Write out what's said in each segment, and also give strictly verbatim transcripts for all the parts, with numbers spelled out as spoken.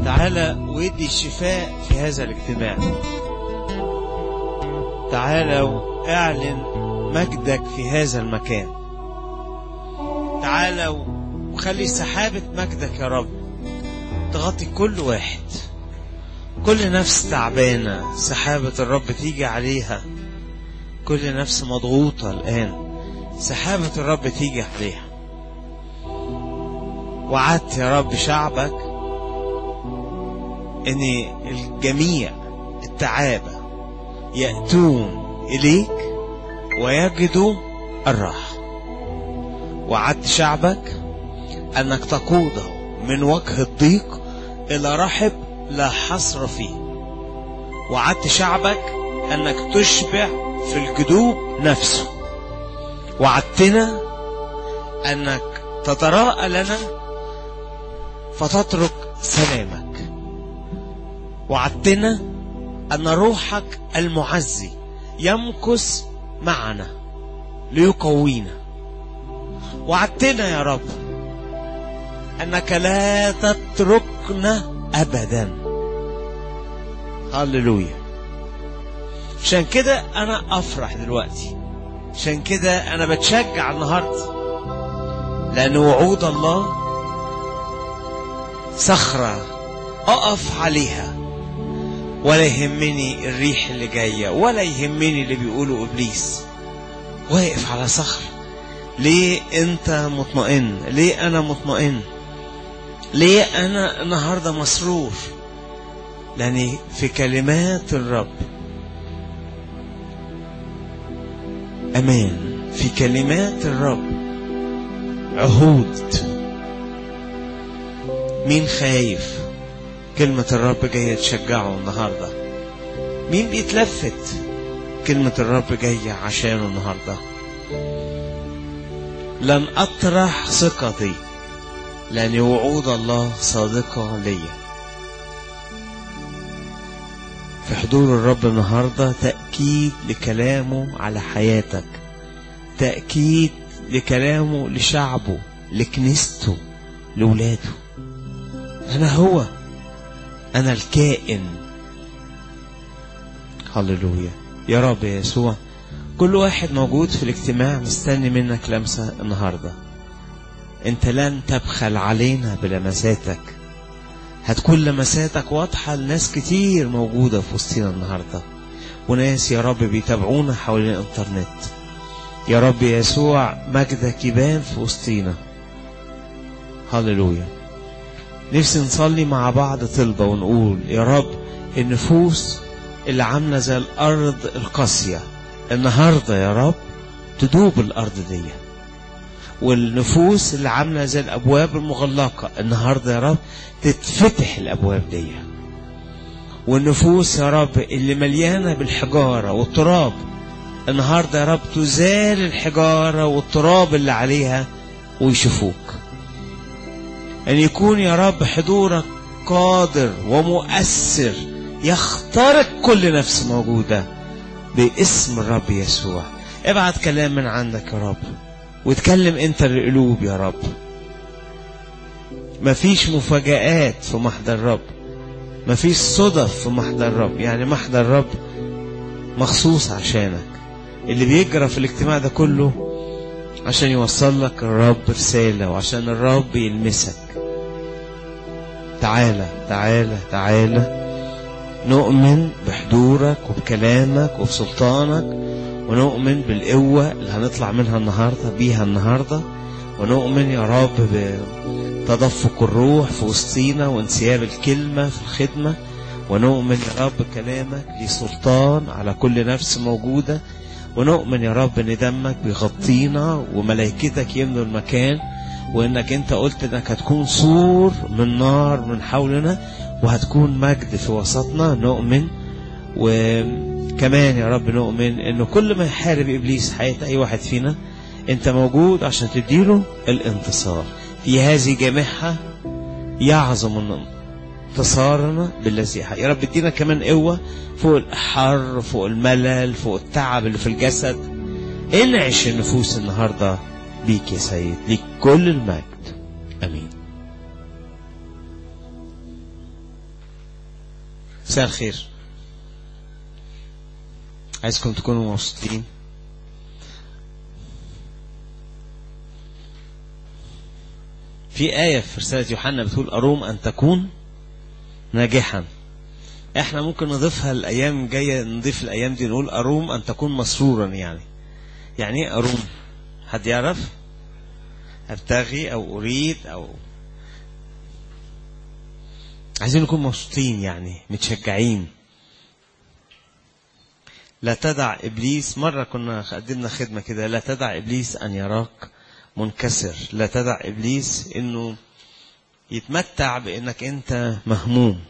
تعالى وادي الشفاء في هذا الاجتماع. تعالى واعلن مجدك في هذا المكان. تعالى وخلي سحابة مجدك يا رب تغطي كل واحد، كل نفس تعبانة سحابة الرب تيجي عليها. كل نفس مضغوطة الآن سحابة الرب تيجي عليها. وعدت يا رب شعبك ان الجميع التعابة يأتون إليك ويجدوا الراحة. وعدت شعبك أنك تقوده من وجه الضيق إلى رحب لا حصر فيه. وعدت شعبك أنك تشبع في الجدوب نفسه. وعدتنا أنك تتراءى لنا فتترك سلامك. وعدتنا أن روحك المعزي يمكث معنا ليقوينا. وعدتنا يا رب أنك لا تتركنا أبدا. هللويا. عشان كده أنا أفرح دلوقتي، عشان كده أنا بتشجع النهاردة، لأن وعود الله صخرة أقف عليها، ولا يهمني الريح اللي جاية، ولا يهمني اللي بيقولوا إبليس. واقف على صخر. ليه أنت مطمئن؟ ليه أنا مطمئن؟ ليه أنا النهاردة مسرور؟ لأن في كلمات الرب أمان، في كلمات الرب عهود. مين خايف؟ كلمة الرب جاية تشجعه النهاردة. مين بيتلفت؟ كلمة الرب جاية عشانه النهاردة. لن أطرح ثقتي لأن وعود الله صادقة لي. في حضور الرب النهاردة تأكيد لكلامه على حياتك، تأكيد لكلامه لشعبه، لكنيسته، لولاده. أنا هو، أنا الكائن. هللويا يا رب يا يسوع. كل واحد موجود في الاجتماع مستني منك لمسة النهاردة. انت لن تبخل علينا بلمساتك. هتكون لمساتك واضحة لناس كتير موجودة في وسطنا النهاردة، وناس يا رب بيتابعونا حول الانترنت. يا رب يا يسوع مجدك يبان في وسطنا. هللويا. نفسي نصلي مع بعض طلبة ونقول يا رب النفوس اللي عاملة زي الأرض القاسية النهاردة يا رب تدوب الأرض دي. والنفوس اللي عاملة زي الأبواب المغلقة النهاردة يا رب تتفتح الأبواب دي. والنفوس يا رب اللي مليانة بالحجارة والتراب النهاردة يا رب تزال الحجارة والتراب اللي عليها ويشوفوك. أن يكون يا رب حضورك قادر ومؤثر يخترق كل نفس موجودة باسم الرب يسوع. ابعت كلام من عندك يا رب وتكلم انت القلوب يا رب. مفيش مفاجآت في محضر الرب، مفيش صدف في محضر الرب. يعني محضر الرب مخصوص عشانك. اللي بيجرى في الاجتماع ده كله عشان يوصل لك الرب رسالة وعشان الرب يلمسك. تعالى تعالى تعالى نؤمن بحضورك وبكلامك وبسلطانك، ونؤمن بالقوة اللي هنطلع منها النهاردة بيها النهاردة، ونؤمن يا رب بتدفق الروح في وسطينا وانسياب الكلمة في الخدمة، ونؤمن يا رب كلامك ليه سلطان على كل نفس موجودة، ونؤمن يا رب ان دمك بيغطينا وملائكتك يملوا المكان، وانك انت قلت انك هتكون سور من نار من حولنا وهتكون مجد في وسطنا. نؤمن. وكمان يا رب نؤمن انه كل ما يحارب ابليس حياة اي واحد فينا انت موجود عشان تديله الانتصار في هذه جميعها. يعظم انتصارنا بالذي يحيي. يا رب ادينا كمان قوة فوق الحر، فوق الملل، فوق التعب اللي في الجسد. انعش النفوس النهاردة بيك يا سيد، ليك كل المجد. امين. مساء الخير. عايزكم تكونوا مبسوطين. في آية في رسالة يوحنا بتقول أروم أن تكون ناجحا. احنا ممكن نضيفها الأيام الجاية، نضيف الأيام دي نقول أروم أن تكون مسرورا. يعني يعني ايه أروم؟ حد يعرف؟ أبتغي أو أريد أو عايزين نكون مبسوطين، يعني متشجعين. لا تدع إبليس، مرة كنا قدمنا خدمة كده، لا تدع إبليس أن يراك منكسر. لا تدع إبليس إنه يتمتع بإنك أنت مهموم.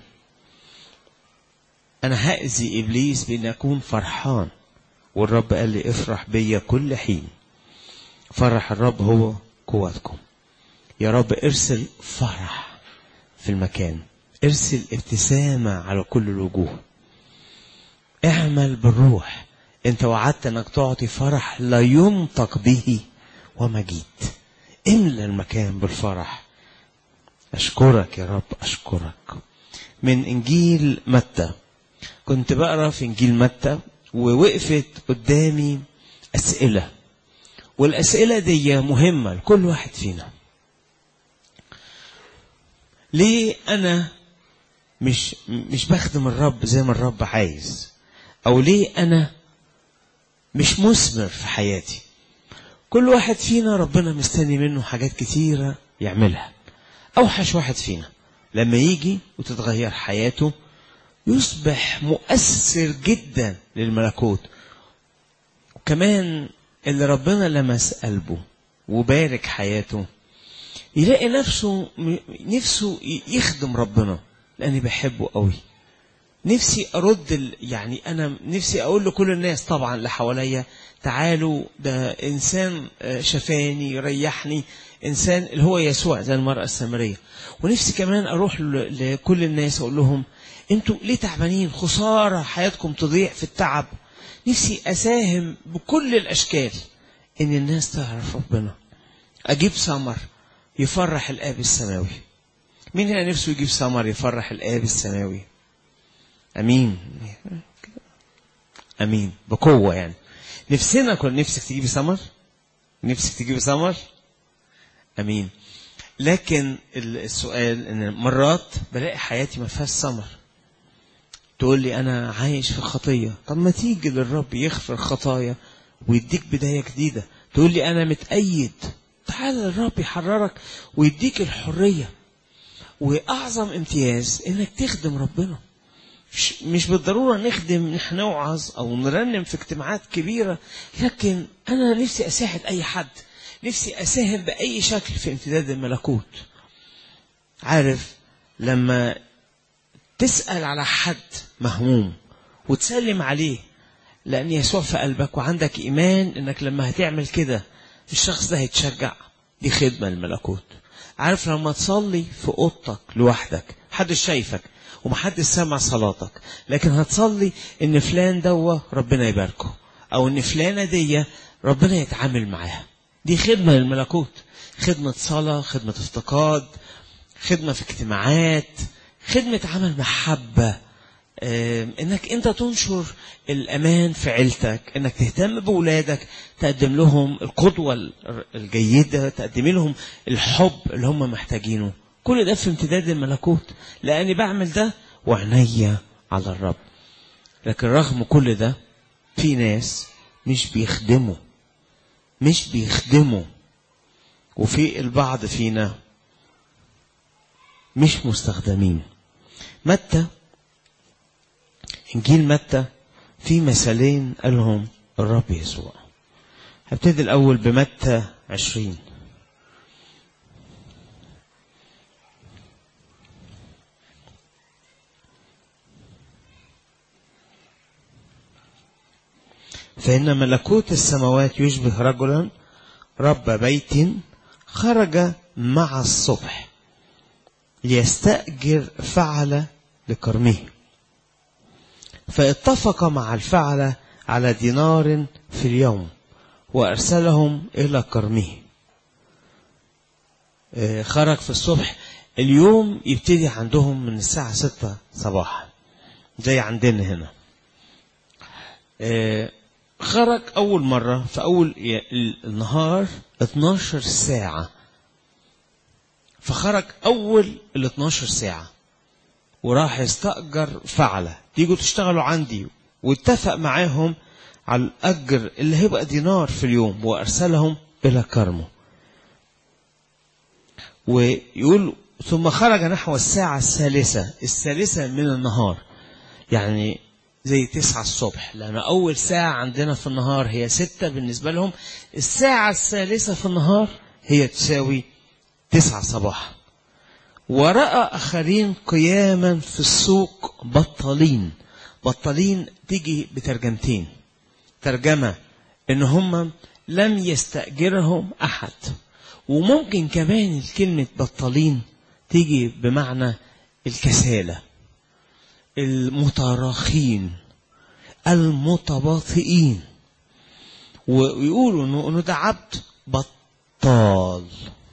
أنا هأذي إبليس بإن أكون فرحان، والرب قال لي افرح بيا كل حين. فرح الرب هو قوتكم. يا رب ارسل فرح في المكان، ارسل ابتسامة على كل الوجوه. اعمل بالروح. انت وعدت انك تعطي فرح لا ينطق به ومجيد. املى المكان بالفرح. اشكرك يا رب، اشكرك. من انجيل متى، كنت بقرا في انجيل متى ووقفت قدامي اسئله، والاسئله دي مهمه لكل واحد فينا. ليه انا مش مش بخدم الرب زي ما الرب عايز؟ او ليه انا مش مثمر في حياتي؟ كل واحد فينا ربنا مستني منه حاجات كتيرة يعملها. اوحش واحد فينا لما يجي وتتغير حياته يصبح مؤثر جدا للملكوت. وكمان اللي ربنا لمس قلبه وبارك حياته يلاقي نفسه نفسه يخدم ربنا، لاني بحبه قوي. نفسي ارد يعني انا نفسي اقول لكل الناس طبعا اللي حواليا تعالوا، ده انسان شفاني ريحني، انسان اللي هو يسوع زي المرأة السامرية. ونفسي كمان اروح لكل الناس اقول لهم انتوا ليه تعبانين؟ خسارة حياتكم تضيع في التعب. نفسي اساهم بكل الاشكال ان الناس تعرف ربنا. اجيب ثمر يفرح الاب السماوي. مين هنا نفسه يجيب ثمر يفرح الاب السماوي؟ امين امين بقوة. يعني نفسنا كل نفسك تجيبي ثمر، نفسك تجيبي ثمر. امين. لكن السؤال ان مرات بلاقي حياتي ما فيهاش ثمر. تقول لي انا عايش في خطية. طب ما تيجي للرب يغفر خطايا ويديك بداية جديدة. تقول لي انا متأيد. تعال للرب يحررك ويديك الحرية. واعظم امتياز انك تخدم ربنا. مش, مش بالضرورة نخدم نحن نوعظ او نرنم في اجتماعات كبيرة، لكن انا نفسي اساعد اي حد، نفسي اساهم باي شكل في امتداد الملكوت. عارف لما تسأل على حد مهموم وتسلم عليه لأن يسوع في قلبك وعندك إيمان إنك لما هتعمل كده الشخص ده هيتشجع، دي خدمة الملكوت. عارف لما تصلي في أوضتك لوحدك محدش شايفك ومحدش سمع صلاتك، لكن هتصلي إن فلان دوه ربنا يباركه، أو إن فلانة دي ربنا يتعامل معاها، دي خدمة للملكوت. خدمة صلاة، خدمة افتقاد، خدمة في اجتماعات، خدمة عمل محبة، انك انت تنشر الامان في عيلتك، انك تهتم بولادك، تقدم لهم القدوة الجيدة، تقدم لهم الحب اللي هم محتاجينه. كل ده في امتداد الملكوت، لاني بعمل ده وعنيا على الرب. لكن رغم كل ده في ناس مش بيخدموا مش بيخدموا وفي البعض فينا مش مستخدمين. متى، إنجيل متى في مثالين قالهم الرب يسوع. هبتدي الأول بمتى عشرين. فإن ملكوت السماوات يشبه رجلا رب بيت خرج مع الصبح ليستأجر فعل لكرمه، فاتفق مع الفعل على دينار في اليوم وأرسلهم إلى كرمه. خرج في الصبح، اليوم يبتدي عندهم من الساعة ستة صباحا. زي عندنا هنا. آه خرج أول مرة في أول النهار اتناشر ساعة، فخرج أول ال اتناشر ساعة وراح يستأجر فعلة تيجوا تشتغلوا عندي، واتفق معاهم على الأجر اللي هيبقى دينار في اليوم، وأرسلهم إلى كرمه. ويقول ثم خرج نحو الساعة الثالثة الثالثة من النهار، يعني زي تسعة الصبح، لأن أول ساعة عندنا في النهار هي ستة بالنسبة لهم، الساعة الثالثة في النهار هي تساوي تسعة صباحا. ورأى آخرين قياما في السوق بطالين. بطالين تيجي بترجمتين، ترجمة إن هم لم يستأجرهم أحد، وممكن كمان الكلمة بطالين تيجي بمعنى الكسالة، المتراخين، المتباطئين، ويقولوا إنه ده عبد بطال.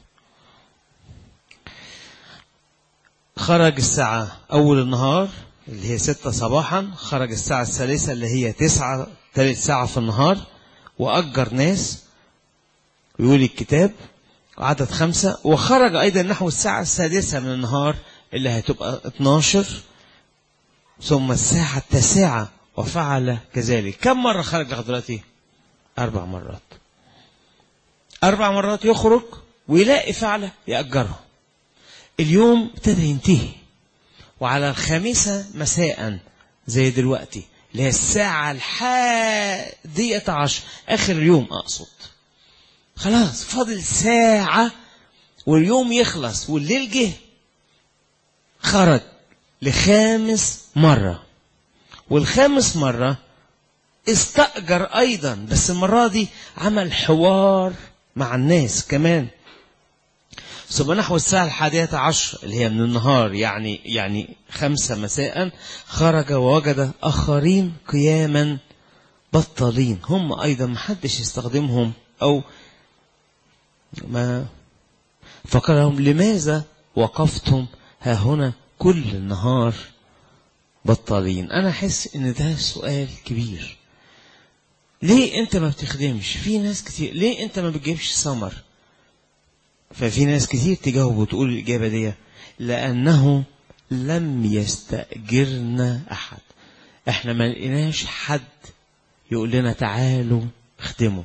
خرج الساعة أول النهار اللي هي ستة صباحا، خرج الساعة الثالثة اللي هي تسعة ثالث ساعة في النهار، وأجر ناس يقول الكتاب عدد خمسة. وخرج أيضا نحو الساعة السادسة من النهار اللي هتبقى اتناشر، ثم الساعة التاسعة وفعل كذلك. كم مرة خرج لغاية دلوقتي؟ أربع مرات. أربع مرات يخرج ويلاقي فعلة يأجرها. اليوم ابتدى ينتهي، وعلى الخامسة مساء زي دلوقتي اللي هي الساعة الحادية عشر آخر اليوم أقصد، خلاص فاضل ساعة واليوم يخلص والليل جه، خرج لخامس مرة. والخامس مرة استأجر أيضا، بس المرة دي عمل حوار مع الناس كمان. ثم نحو الساعة الحادية عشر اللي هي من النهار، يعني يعني خمسة مساء، خرج ووجد آخرين قياما بطالين، هم أيضا محدش يستخدمهم أو ما. فقال لهم لماذا وقفتم ها هنا كل النهار بطالين؟ أنا أحس إن ده سؤال كبير. ليه أنت ما بتخدمش؟ في ناس كتير. ليه أنت ما بتجيبش ثمر؟ ففي ناس كتير تجاوب وتقول الإجابة دي لأنه لم يستأجرنا أحد. إحنا ما لقيناش حد يقول لنا تعالوا اخدموا.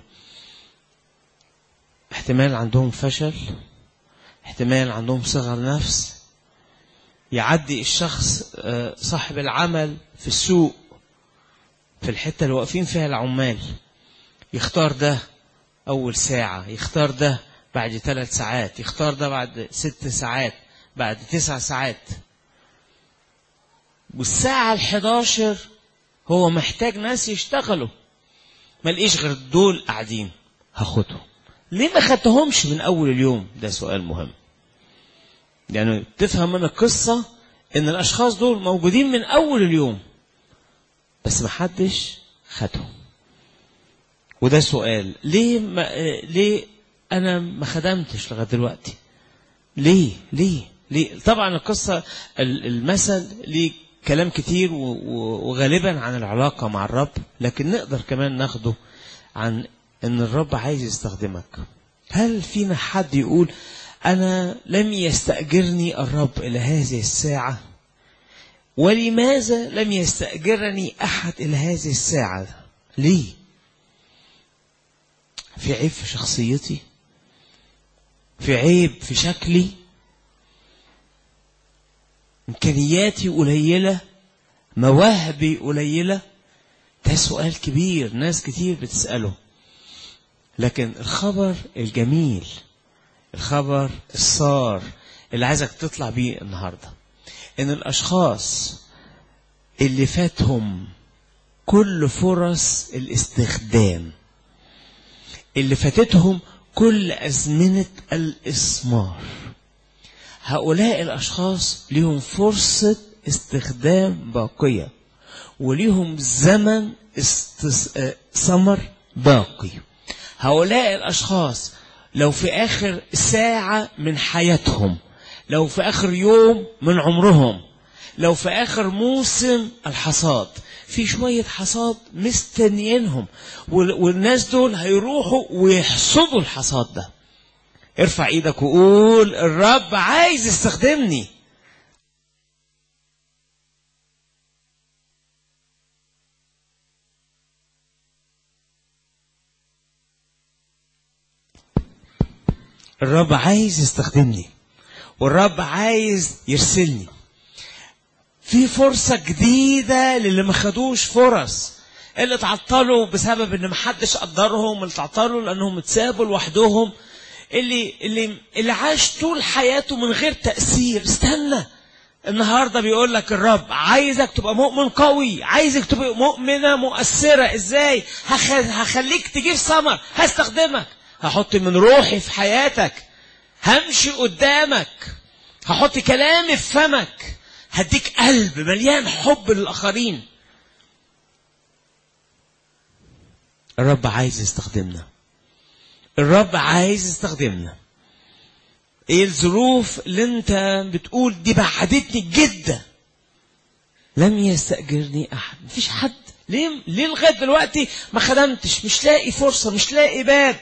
احتمال عندهم فشل، احتمال عندهم صغر نفس. يعدي الشخص صاحب العمل في السوق في الحتة اللي واقفين فيها العمال، يختار ده أول ساعة، يختار ده بعد ثلاث ساعات، يختار ده بعد ست ساعات، بعد تسع ساعات، والساعة الحداشر هو محتاج ناس يشتغلوا، ما لقيش غير دول قاعدين، هاخدهم. ليه ما خدتهمش من أول اليوم؟ ده سؤال مهم. يعني تفهم من القصة إن الأشخاص دول موجودين من أول اليوم بس ما حدش خدهم. وده سؤال، ليه ما ليه أنا ما خدمتش لغاية دلوقتي؟ ليه ليه ليه؟ طبعا القصة المثل ليه كلام كتير وغالبا عن العلاقة مع الرب، لكن نقدر كمان ناخده عن إن الرب عايز يستخدمك. هل فينا حد يقول أنا لم يستأجرني الرب إلى هذه الساعة؟ ولماذا لم يستأجرني أحد إلى هذه الساعة؟ ليه؟ في عيب في شخصيتي؟ في عيب في شكلي؟ إمكانياتي قليلة؟ مواهبي قليلة؟ ده سؤال كبير ناس كتير بتسأله. لكن الخبر الجميل، الخبر السار اللي عايزك تطلع بيه النهاردة، إن الأشخاص اللي فاتهم كل فرص الاستخدام، اللي فاتتهم كل أزمنة الإثمار، هؤلاء الأشخاص لهم فرصة استخدام باقية وليهم زمن ثمر باقي. هؤلاء الأشخاص لو في آخر ساعة من حياتهم، لو في آخر يوم من عمرهم، لو في آخر موسم الحصاد في شوية حصاد مستنيينهم، والناس دول هيروحوا ويحصدوا الحصاد ده. ارفع ايدك وقول الرب عايز يستخدمني. الرب عايز يستخدمني، والرب عايز يرسلني. في فرصة جديدة للي ما خدوش فرص، اللي تعطلوا بسبب ان ما حدش قدرهم، اللي تعطلوا لانهم اتسابوا لوحدهم، اللي اللي اللي عاش طول حياته من غير تأثير. استنى، النهارده بيقول لك الرب عايزك تبقى مؤمن قوي، عايزك تبقى مؤمنة مؤثرة. ازاي؟ هخليك تجيب ثمر، هستخدمك، هحط من روحي في حياتك، همشي قدامك، هحط كلامي في فمك، هديك قلب مليان حب للآخرين. الرب عايز يستخدمنا، الرب عايز يستخدمنا. ايه الظروف اللي انت بتقول دي بعدتني جدا؟ لم يستأجرني احد. مفيش حد. ليه ليه لغايه دلوقتي ما خدمتش؟ مش لاقي فرصه، مش لاقي باب.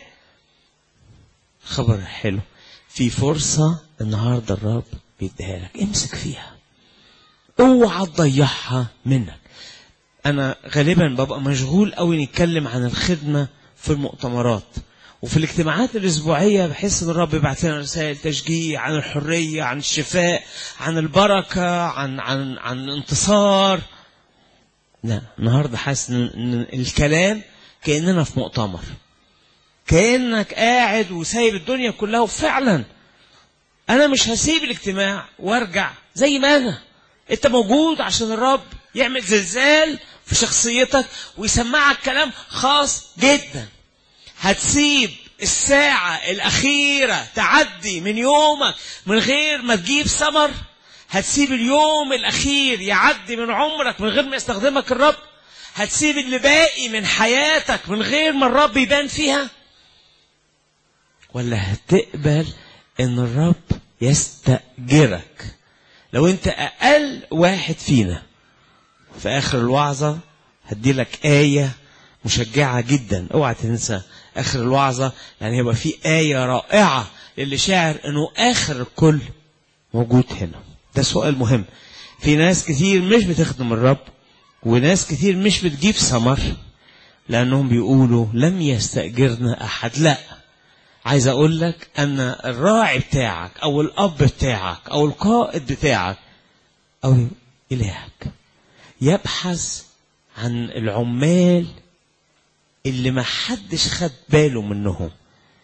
خبر حلو، في فرصه النهارده الرب بيديها لك، امسك فيها، اوعى تضيعها منك. انا غالبا ببقى مشغول قوي نتكلم عن الخدمه في المؤتمرات وفي الاجتماعات الاسبوعيه، بحس ان الرب يبعت لنا رسائل تشجيع عن الحريه، عن الشفاء، عن البركه، عن عن عن انتصار. لا، النهارده حاسس ان الكلام كاننا في مؤتمر، كانك قاعد وسايب الدنيا كلها. وفعلا انا مش هسيب الاجتماع وارجع زي ما انا. انت موجود عشان الرب يعمل زلزال في شخصيتك ويسمعك كلام خاص جدا. هتسيب الساعة الأخيرة تعدي من يومك من غير ما تجيب ثمر؟ هتسيب اليوم الأخير يعدي من عمرك من غير ما يستخدمك الرب؟ هتسيب اللي باقي من حياتك من غير ما الرب يبان فيها؟ ولا هتقبل ان الرب يستأجرك؟ لو انت اقل واحد فينا، في اخر الوعظة هدي لك آية مشجعة جدا، اوعى تنسى اخر الوعظة، يعني يبقى في آية رائعة للي شاعر انه اخر الكل موجود هنا. ده سؤال مهم. في ناس كتير مش بتخدم الرب، وناس كتير مش بتجيب ثمر لانهم بيقولوا لم يستأجرنا احد. لا، عايز اقول لك ان الراعي بتاعك او الاب بتاعك او القائد بتاعك او الهك يبحث عن العمال اللي ما حدش خد باله منهم.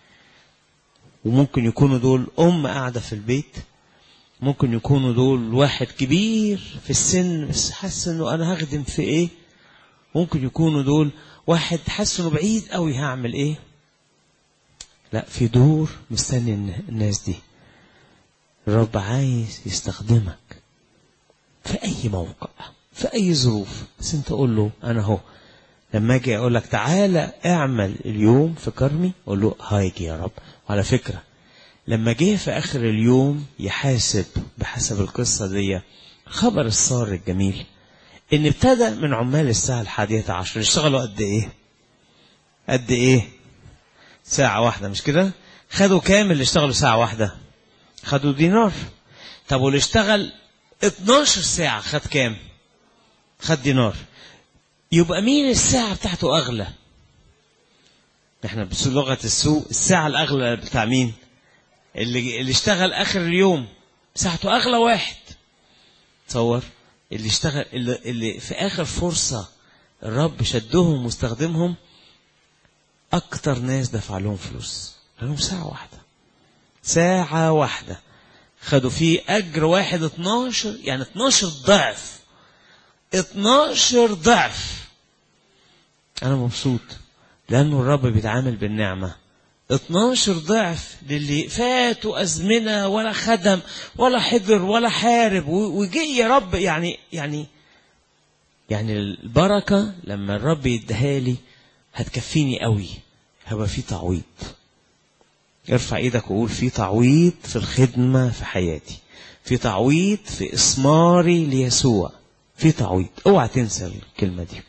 وممكن يكونوا دول ام قاعده في البيت، ممكن يكونوا دول واحد كبير في السن بس حاسس انه انا هخدم في ايه، ممكن يكونوا دول واحد حاسس انه بعيد قوي هعمل ايه. لا، في دور مستني الناس دي. الرب عايز يستخدمك في اي موقع، في اي ظروف، بس انت قول له انا هو. لما اجي اقول لك تعالى اعمل اليوم في كرمي، اقول له هايجي يا رب. وعلى فكره لما جه في اخر اليوم يحاسب بحسب القصه دي، خبر الصار الجميل ان ابتدى من عمال الساعه الحادية عشر يشتغلوا قد ايه؟ قد ايه؟ ساعة واحدة، مش كده؟ خدوا كام اللي اشتغلوا ساعة واحدة؟ خدوا دينار. طب واللي اشتغل اتناشر ساعة خد كام؟ خد دينار. يبقى مين الساعة بتاعته أغلى؟ احنا بلغة السوق الساعة الأغلى بتاع مين؟ اللي اللي اشتغل آخر اليوم ساعته أغلى واحد. تصور اللي اشتغل اللي, اللي في آخر فرصة الرب شدهم واستخدمهم، أكتر ناس دفع لهم فلوس لهم ساعة واحدة. ساعة واحدة خدوا فيه أجر واحد اتناشر، يعني اتناشر ضعف، اتناشر ضعف. أنا مبسوط لأنه الرب بيتعامل بالنعمة. اتناشر ضعف للي فاتوا أزمنة ولا خدم ولا حضر ولا حارب وجي يا رب. يعني يعني يعني البركة لما الرب يديها لي هتكفيني قوي، هيبقى في تعويض. ارفع ايدك وقول في تعويض في الخدمة في حياتي، في تعويض في إثماري ليسوع، في تعويض. اوعى تنسى الكلمة دي.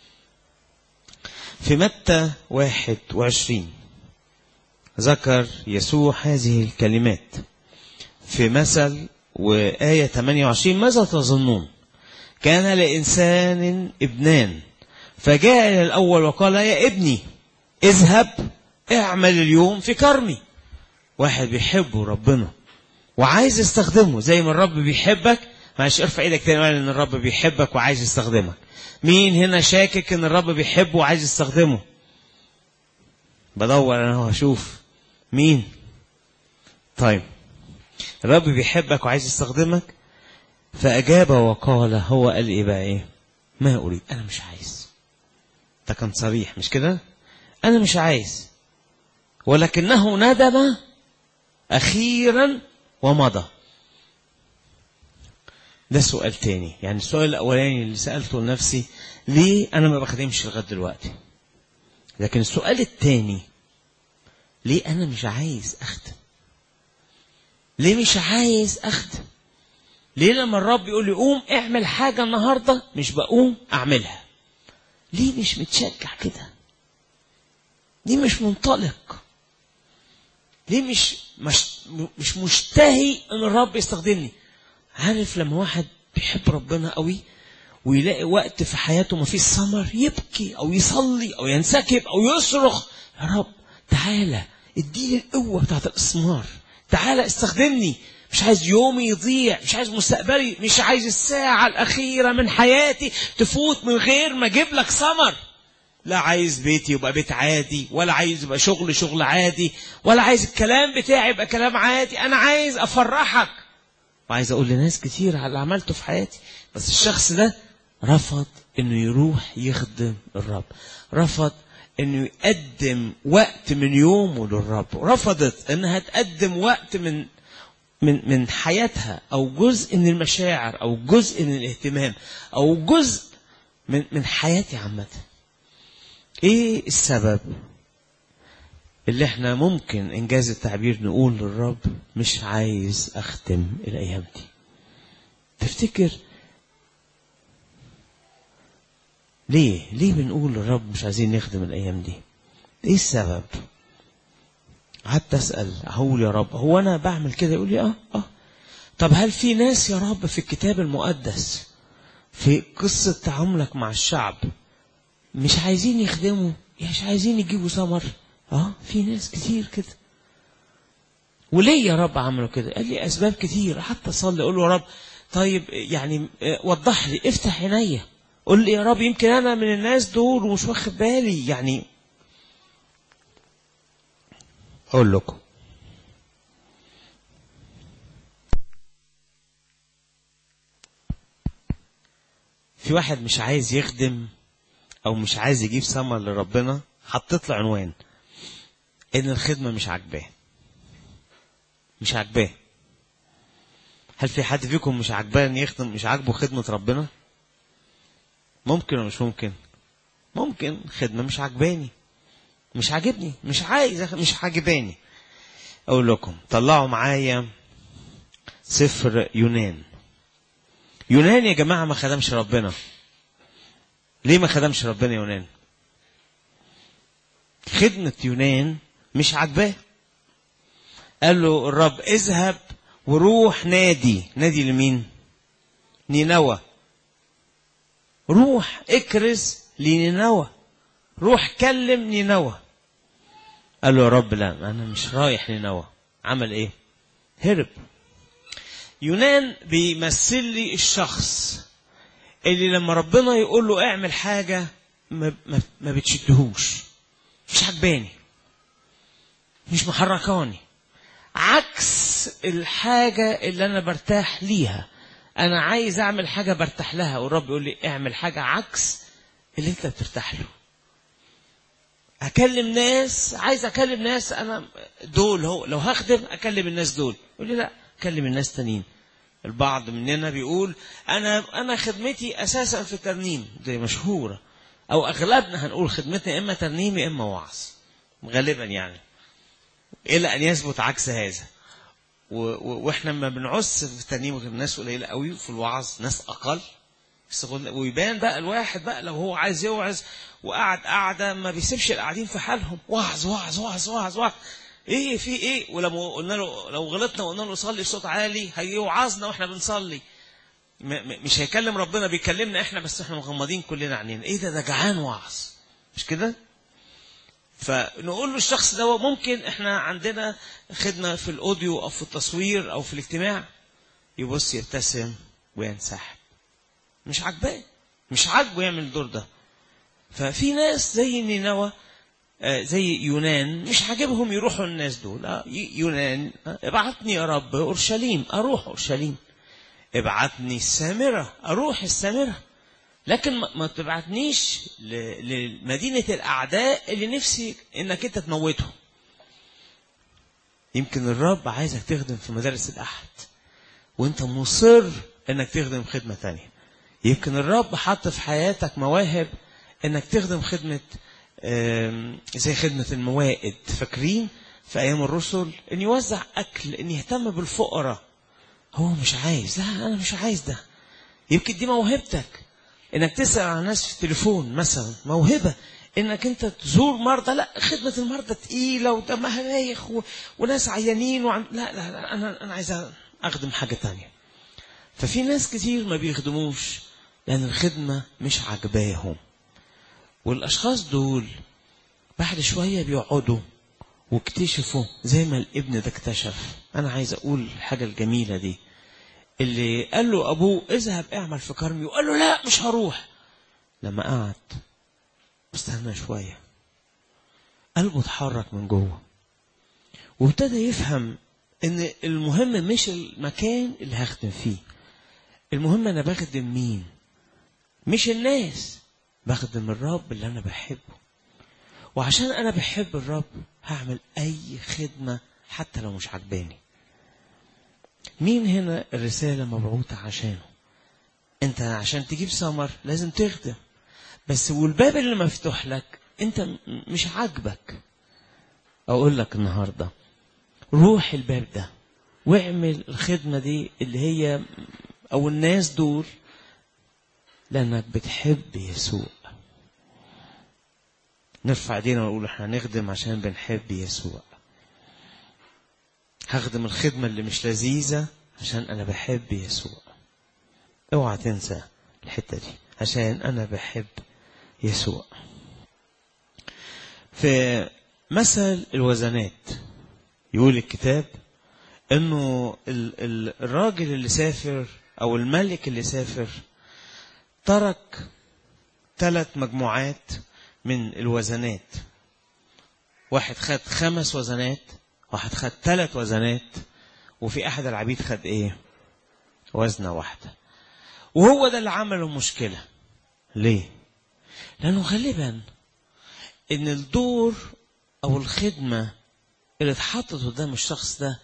في متى واحد وعشرين ذكر يسوع هذه الكلمات في مثل وآية ثمانية وعشرين. ماذا تظنون؟ كان لإنسان ابنان فجاء إلى الأول وقال يا ابني اذهب اعمل اليوم في كرمي. واحد بيحبه ربنا وعايز يستخدمه زي ما الرب بيحبك. معلش ارفع ايدك تاني وقال ان الرب بيحبك وعايز يستخدمك. مين هنا شاكك ان الرب بيحبه وعايز يستخدمه؟ بدور انا واشوف مين. طيب الرب بيحبك وعايز يستخدمك. فأجاب وقال، هو قال ايه بقى؟ ايه؟ ما اريد، انا مش عايز. ده كان صريح مش كده؟ انا مش عايز. ولكنه ندم اخيرا ومضى. ده سؤال تاني. يعني السؤال الاولاني اللي سألته لنفسي، ليه انا ما بخدمش لغايه دلوقتي؟ لكن السؤال التاني، ليه انا مش عايز اخدم؟ ليه مش عايز اخدم؟ ليه لما الرب يقول لي قوم اعمل حاجه النهارده مش بقوم اعملها؟ ليه مش متشجع كده؟ ليه مش منطلق؟ ليه مش مش مش مشتهي ان الرب يستخدمني؟ عارف لما واحد بيحب ربنا قوي ويلاقي وقت في حياته ما فيش ثمر، يبكي او يصلي او ينسكب او يصرخ، يا رب تعالى اديني القوه بتاعت الاسمار، تعالى استخدمني. مش عايز يومي يضيع، مش عايز مستقبلي، مش عايز الساعه الاخيره من حياتي تفوت من غير ما اجيب لك ثمر. لا عايز بيتي يبقى بيت عادي، ولا عايز يبقى شغل شغل عادي، ولا عايز الكلام بتاعي يبقى كلام عادي. انا عايز افرحك. وعايز اقول لناس كتير على اللي عملته في حياتي، بس الشخص ده رفض انه يروح يخدم الرب، رفض انه يقدم وقت من يومه للرب، رفضت انها تقدم وقت من من من حياتها او جزء من المشاعر او جزء من الاهتمام او جزء من من حياتي عامه. ايه السبب اللي احنا ممكن انجاز التعبير نقول للرب مش عايز اختم الايام دي؟ تفتكر ليه ليه بنقول للرب مش عايزين نخدم الايام دي؟ ايه السبب؟ قعدت اسال اقول يا رب هو انا بعمل كده؟ يقول لي اه اه طب هل في ناس يا رب في الكتاب المقدس في قصه تعاملك مع الشعب مش عايزين يخدموا، مش عايزين يجيبوا ثمر؟ اه في ناس كتير كده. وليه يا رب عملوا كده؟ قال لي اسباب كتير. حتى صلي اقول له يا رب طيب يعني وضح لي، افتح عينيا، قول لي يا رب يمكن انا من الناس دول ومش واخد بالي. يعني اقول لكم في واحد مش عايز يخدم او مش عايز يجيب ثمر لربنا، حطيت له عنوان ان الخدمه مش عاجباه. مش عاجباه. هل في حد فيكم مش عاجباه ان يخدم، مش عاجبه خدمه ربنا؟ ممكن ولا مش ممكن؟ ممكن خدمه مش عاجباني، مش عاجبني، مش عايز، مش عاجباني. اقول لكم طلعوا معايا سفر يونان. يونان يا جماعه ما خدمش ربنا. ليه ما خدمش ربنا يونان؟ خدمه يونان مش عاجباه. قال له الرب اذهب وروح نادي. نادي لمين؟ نينوى. روح اكرز لنينوى، روح كلم نينوى. قال له يا رب لا انا مش رايح نينوى. عمل ايه؟ هرب. يونان بيمثل لي الشخص اللي لما ربنا يقول له اعمل حاجه ما, ما, ما بتشدهوش، مش عجباني، مش محركاني، عكس الحاجه اللي انا برتاح ليها. انا عايز اعمل حاجه برتاح لها، والرب يقول لي اعمل حاجه عكس اللي انت بترتاح له. اكلم ناس، عايز اكلم ناس، انا دول هو لو هخدم اكلم الناس دول. يقول لي لا كلم الناس تانيين. البعض مننا بيقول انا انا خدمتي اساسا في الترنيم، دي مشهوره، او اغلبنا هنقول خدمتنا اما ترنيم اما وعظ غالبا يعني. الى ان يثبت عكس هذا. واحنا لما بنعس في الترنيم الناس قليله قوي، في الوعظ ناس اقل، ويبان بقى الواحد بقى لو هو عايز يوعظ وقعد قعده ما بيسيبش القاعدين في حالهم، وعظ وعظ وعظ وعظ وعظ ايه في ايه. ولما قلنا له لو غلطنا وقلنا له صلي بصوت عالي هيوعظنا واحنا بنصلي، مش هيكلم ربنا، بيكلمنا احنا بس احنا مغمضين كلنا عنينا. ايه ده ده جعان وعظ، مش كده؟ فنقول له الشخص ده ممكن احنا عندنا خدمة في الاوديو او في التصوير او في الاجتماع، يبص يبتسم وينسحب، مش عاجباه، مش عاجبه يعمل الدور ده. ففي ناس زي نينوى، زي يونان، مش عاجبهم يروحوا الناس دول. اه يونان ابعتني يا رب اورشليم، اروح اورشليم. ابعتني السامرة، اروح السامرة. لكن ما تبعتنيش لمدينة الأعداء اللي نفسي إنك أنت تموته. يمكن الرب عايزك تخدم في مدارس الأحد وأنت مصر إنك تخدم خدمة تانية. يمكن الرب حط في حياتك مواهب إنك تخدم خدمة زي خدمة الموائد. فاكرين في أيام الرسل إن يوزع أكل، إن يهتم بالفقراء. هو مش عايز، لا أنا مش عايز ده. يمكن دي موهبتك، انك تسأل عن الناس في التليفون مثلا، موهبة. انك انت تزور مرضى، لا خدمة المرضى تقيلة ودمها بايخ و... وناس عيانين وعن... لا لا لا انا انا عايز اخدم حاجة تانية. ففي ناس كتير ما بيخدموش لان الخدمة مش عجباهم. والاشخاص دول بعد شوية بيقعدوا واكتشفوا زي ما الابن ده اكتشف. انا عايز اقول الحاجة الجميلة دي، اللي قال له أبوه اذهب اعمل في كرمي، وقال له لا مش هروح. لما قعد استنى شوية قلبه اتحرك من جوه، وابتدى يفهم ان المهم مش المكان اللي هخدم فيه، المهم انا بخدم مين، مش الناس، بخدم الرب اللي انا بحبه. وعشان انا بحب الرب هعمل اي خدمة حتى لو مش عجباني. مين هنا الرسالة مبعوثة عشانه؟ انت عشان تجيب ثمر لازم تخدم، بس والباب اللي مفتوح لك انت مش عاجبك. اقول لك النهاردة روح الباب ده واعمل الخدمة دي اللي هي او الناس دول لانك بتحب يسوع. نرفع ايدينا ونقول احنا هنخدم عشان بنحب يسوع. هخدم الخدمة اللي مش لذيذة عشان أنا بحب يسوع. اوعى تنسى الحتة دي، عشان أنا بحب يسوع. في مثل الوزنات يقول الكتاب إنه الراجل اللي سافر أو الملك اللي سافر ترك ثلاث مجموعات من الوزنات. واحد خد خمس وزنات، واحد خد ثلاث وزنات، وفي احد العبيد خد ايه؟ وزنه واحده. وهو ده اللي عمله مشكله. ليه؟ لانه غالبا ان الدور او الخدمه اللي اتحطت قدام الشخص ده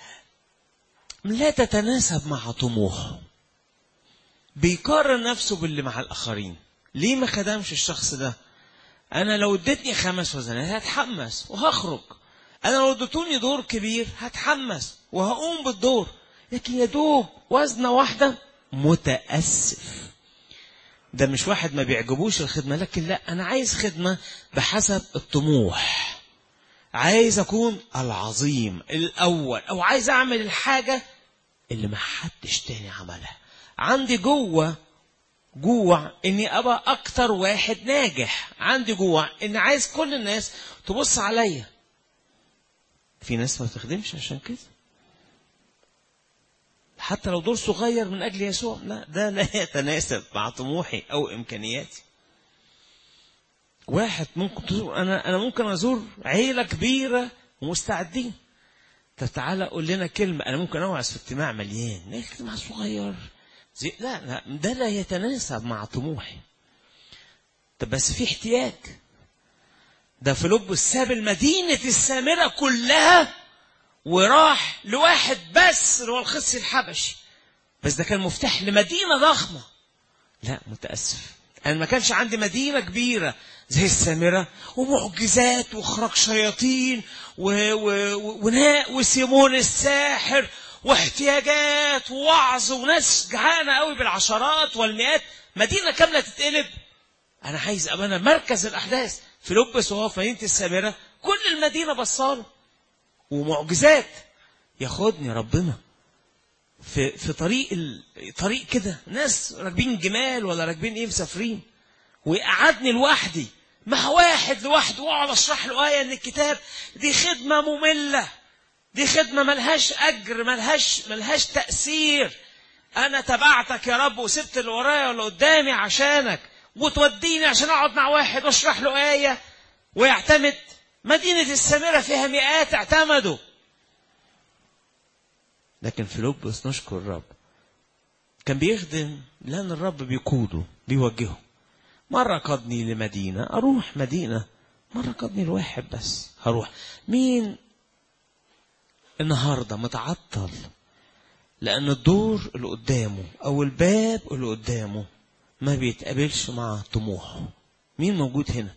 لا تتناسب مع طموحه. بيقارن نفسه باللي مع الاخرين. ليه ما خدمش الشخص ده؟ انا لو اديتني خمس وزنات هتحمس وهخرج. أنا لو اديتوني دور كبير هتحمس وهقوم بالدور، لكن يا دوب وزنة واحدة متأسف. ده مش واحد ما بيعجبوش الخدمة، لكن لا أنا عايز خدمة بحسب الطموح. عايز أكون العظيم الأول، أو عايز أعمل الحاجة اللي ما حدش تاني عملها. عندي جوه جوع إني أبقى أكتر واحد ناجح. عندي جوع إني عايز كل الناس تبص عليا. في ناس ما تخدمش عشان كده، حتى لو دور صغير من أجل يسوع، لا ده لا يتناسب مع طموحي أو إمكانياتي. واحد ممكن تزور، أنا أنا ممكن أزور عيلة كبيرة ومستعدين. طب تعالى قول لنا كلمة. أنا ممكن أوعظ في اجتماع مليان، لا اجتماع صغير زي لا لا ده لا يتناسب مع طموحي. طب بس في احتياج. ده فيلبس ساب المدينة السامرة كلها وراح لواحد بس اللي هو الخصي الحبشي، بس ده كان مفتاح لمدينة ضخمة. لا متأسف، أنا ما كانش عندي مدينة كبيرة زي السامرة ومعجزات وإخراج شياطين و... و... وناء وسيمون الساحر واحتياجات ووعظ وناس جعانة قوي بالعشرات والمئات، مدينة كاملة تتقلب. أنا عايز أبقى أنا مركز الأحداث. فيلبس وهو في مدينة السامرة كل المدينة بصاله ومعجزات. ياخدني ربنا في في طريق ال... طريق كده ناس راكبين جمال ولا راكبين ايه مسافرين، ويقعدني لوحدي مع واحد لوحده واقعد اشرح له آية من الكتاب. دي خدمة مملة، دي خدمة ملهاش أجر، ملهاش ملهاش تأثير. أنا تبعتك يا رب وسبت اللي ورايا واللي قدامي عشانك، وتوديني عشان أقعد مع واحد واشرح له آية ويعتمد. مدينة السامرة فيها مئات اعتمدوا، لكن فيلبس نشكر الرب كان بيخدم لأن الرب بيقوده بيوجهه. مرة قادني لمدينة أروح مدينة، مرة قادني لواحد بس هروح. مين النهاردة متعطل لأن الدور اللي قدامه أو الباب اللي قدامه ما بيتقابلش مع طموحه؟ مين موجود هنا؟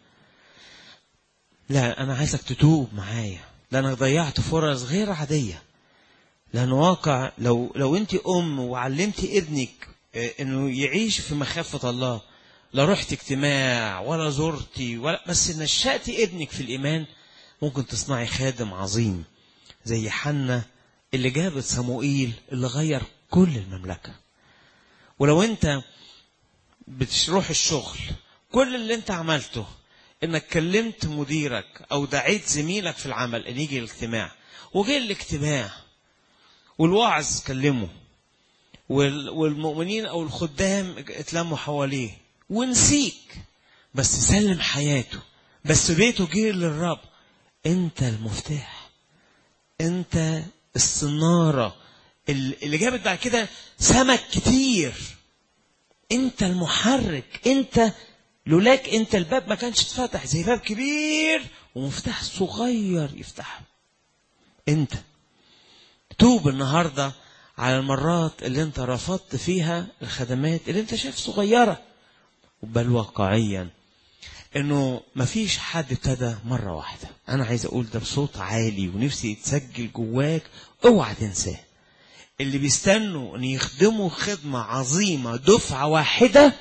لا أنا عايزك تتوب معايا، لأنك ضيعت فرص غير عادية. لأن واقع لو لو أنت أم وعلمتي ابنك إنه يعيش في مخافة الله، لا رحت اجتماع ولا زرتي ولا بس نشأتي ابنك في الإيمان، ممكن تصنعي خادم عظيم زي حنة اللي جابت صموئيل اللي غير كل المملكة. ولو أنت بتروح الشغل كل اللي أنت عملته إنك كلمت مديرك أو دعيت زميلك في العمل إن يجي الاجتماع، وجي الاجتماع والواعظ كلمه والمؤمنين أو الخدام اتلموا حواليه ونسيك، بس سلم حياته، بس بيته جه للرب. انت المفتاح، انت الصنارة اللي جابت بعد كده سمك كتير، انت المحرك. انت لولاك انت الباب ما كانش اتفتح، زي باب كبير ومفتاح صغير يفتحه. انت توب النهاردة على المرات اللي انت رفضت فيها الخدمات اللي انت شايف صغيرة. بل واقعيا انه مفيش حد ابتدى مرة واحدة. انا عايز اقول ده بصوت عالي ونفسي يتسجل جواك، اوعى تنساه. اللي بيستنوا ان يخدموا خدمة عظيمة دفعة واحدة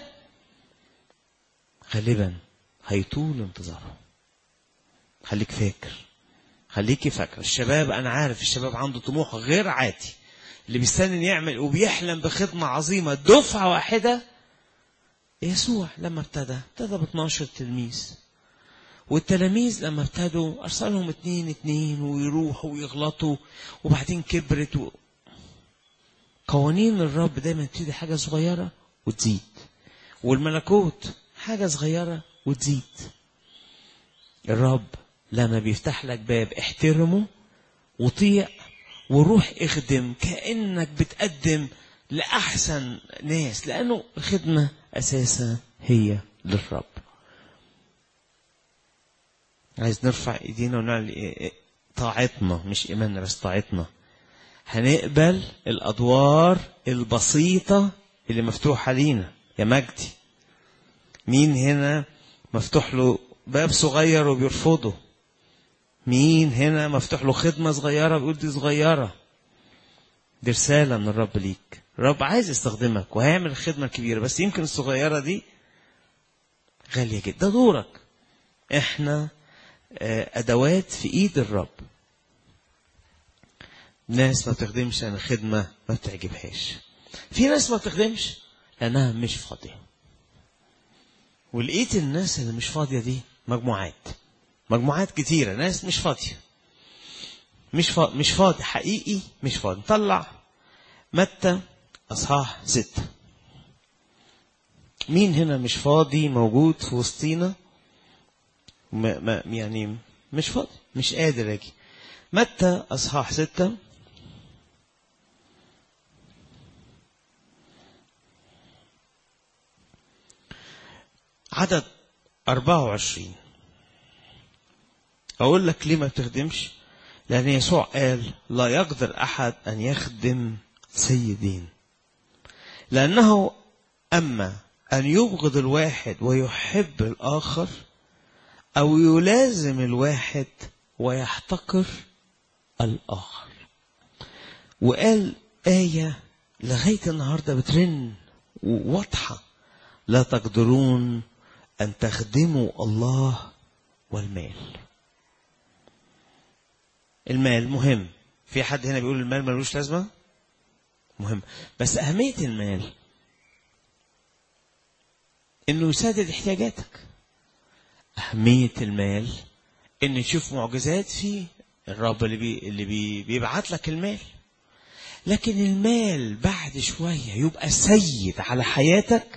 غالبا هيطول انتظارهم. خليك فاكر، خليكي فاكر. الشباب انا عارف الشباب عنده طموح غير عادي، اللي بيستنى يعمل وبيحلم بخدمة عظيمة دفعة واحدة. يسوع لما ابتدى ابتدى ب اتناشر تلميذ، والتلاميذ لما ابتدوا ارسلهم اتنين اتنين ويروحوا ويغلطوا، وبعدين كبرت و... قوانين الرب دايما تبتدي حاجة صغيرة وتزيد، والملكوت حاجة صغيرة وتزيد. الرب لما بيفتح لك باب احترمه وطيع وروح اخدم كأنك بتقدم لأحسن ناس، لأنه الخدمة أساسا هي للرب. عايز نرفع ايدينا ونعمل طاعتنا، مش إيماننا بس طاعتنا. هنقبل الأدوار البسيطة اللي مفتوحة لينا. يا مجدي، مين هنا مفتوح له باب صغير وبيرفضه؟ مين هنا مفتوح له خدمة صغيرة بيقول دي صغيرة؟ دي رسالة من الرب ليك. الرب عايز يستخدمك وهيعمل الخدمة الكبيرة، بس يمكن الصغيرة دي غالية جدا. ده دورك. احنا أدوات في إيد الرب. ناس ما بتخدمش لأن الخدمة ما بتعجبهاش. في ناس ما بتخدمش لأنها مش فاضية. ولقيت الناس اللي مش فاضية دي مجموعات مجموعات كتيرة. ناس مش فاضية مش فاضي مش فاضي حقيقي مش فاضي. نطلع متى أصحاح ستة. مين هنا مش فاضي موجود في وسطينا؟ ما ما يعني مش فاضي، مش قادر أجي. متى أصحاح ستة عدد أربعة وعشرين. أقول لك ليه ما بتخدمش؟ لأن يسوع قال لا يقدر أحد أن يخدم سيدين، لأنه أما أن يبغض الواحد ويحب الآخر، أو يلازم الواحد ويحتقر الآخر. وقال آية لغاية النهاردة بترن واضحة: لا تقدرون أن تخدموا الله والمال. المال مهم. في حد هنا بيقول المال ملوش لازمة؟ مهم. بس أهمية المال إنه يسدد احتياجاتك. أهمية المال إن تشوف معجزات فيه الرب اللي بي اللي بي بيبعت لك المال. لكن المال بعد شوية يبقى سيد على حياتك،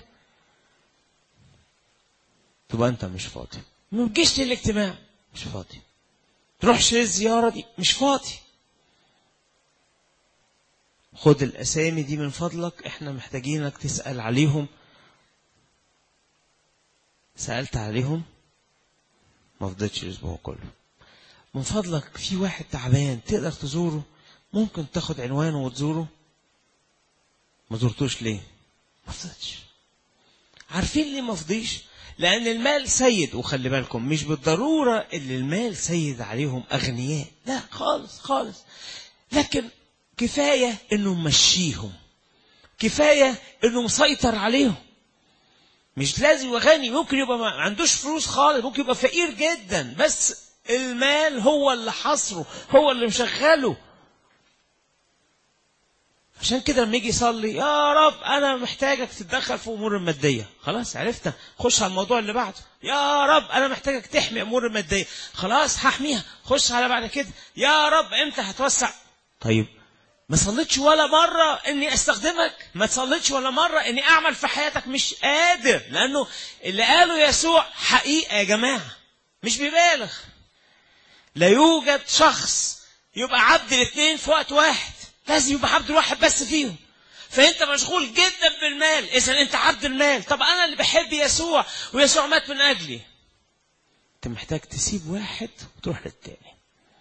تبقى أنت مش فاضي. ما تجيش للاجتماع، مش فاضي. تروحش الزيارة دي، مش فاضي. خد الأسامي دي من فضلك، احنا محتاجينك تسأل عليهم. سألت عليهم؟ ما فضلتش الأسبوع كله. من فضلك في واحد تعبان تقدر تزوره، ممكن تاخد عنوانه وتزوره. ما زرتوش ليه؟ ما فضلتش. عارفين ليه ما فضيش؟ لأن المال سيد. وخلي بالكم، مش بالضرورة اللي المال سيد عليهم أغنياء، لا خالص خالص. لكن كفاية إنه ممشيهم، كفاية إنه مسيطر عليهم. مش لازم يبقى غني، ممكن يبقى ما عندوش فلوس خالص، ممكن يبقى فقير جدا، بس المال هو اللي حصره، هو اللي مشغله. عشان كده لما يجي يصلي: يا رب أنا محتاجك تتدخل في أمور المادية. خلاص عرفنا، خش على الموضوع اللي بعده. يا رب أنا محتاجك تحمي أمور المادية. خلاص هحميها، خش على بعد كده. يا رب إمتى هتوسع؟ طيب ما صليتش ولا مرة إني أستخدمك؟ ما تصليتش ولا مرة إني أعمل في حياتك؟ مش قادر. لأنه اللي قاله يسوع حقيقة يا جماعة، مش بيبالغ. لا يوجد شخص يبقى عبد الاثنين في وقت واحد، لازم يبقى عبد الواحد بس فيهم. فأنت مشغول جدا بالمال، إذن أنت عبد المال. طب أنا اللي بحب يسوع ويسوع مات من أجلي. أنت محتاج تسيب واحد وتروح للتاني.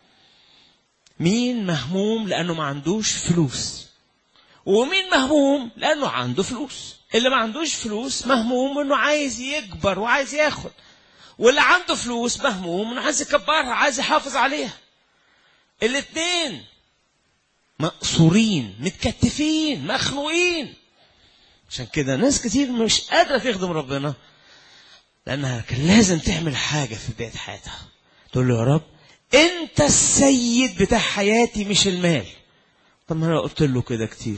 مين مهموم لأنه ما عندوش فلوس؟ ومين مهموم لأنه عنده فلوس؟ اللي ما عندوش فلوس مهموم إنه عايز يكبر وعايز ياخد، واللي عنده فلوس مهموم إنه عايز يكبرها، عايز يحافظ عليها. الاثنين مقصورين، متكتفين، مخنوقين. عشان كده ناس كتير مش قادرة تخدم ربنا، لأنها كان لازم تعمل حاجة في بداية حياتها. تقول له: يا رب أنت السيد بتاع حياتي مش المال. طب ما أنا قلت له كده كتير.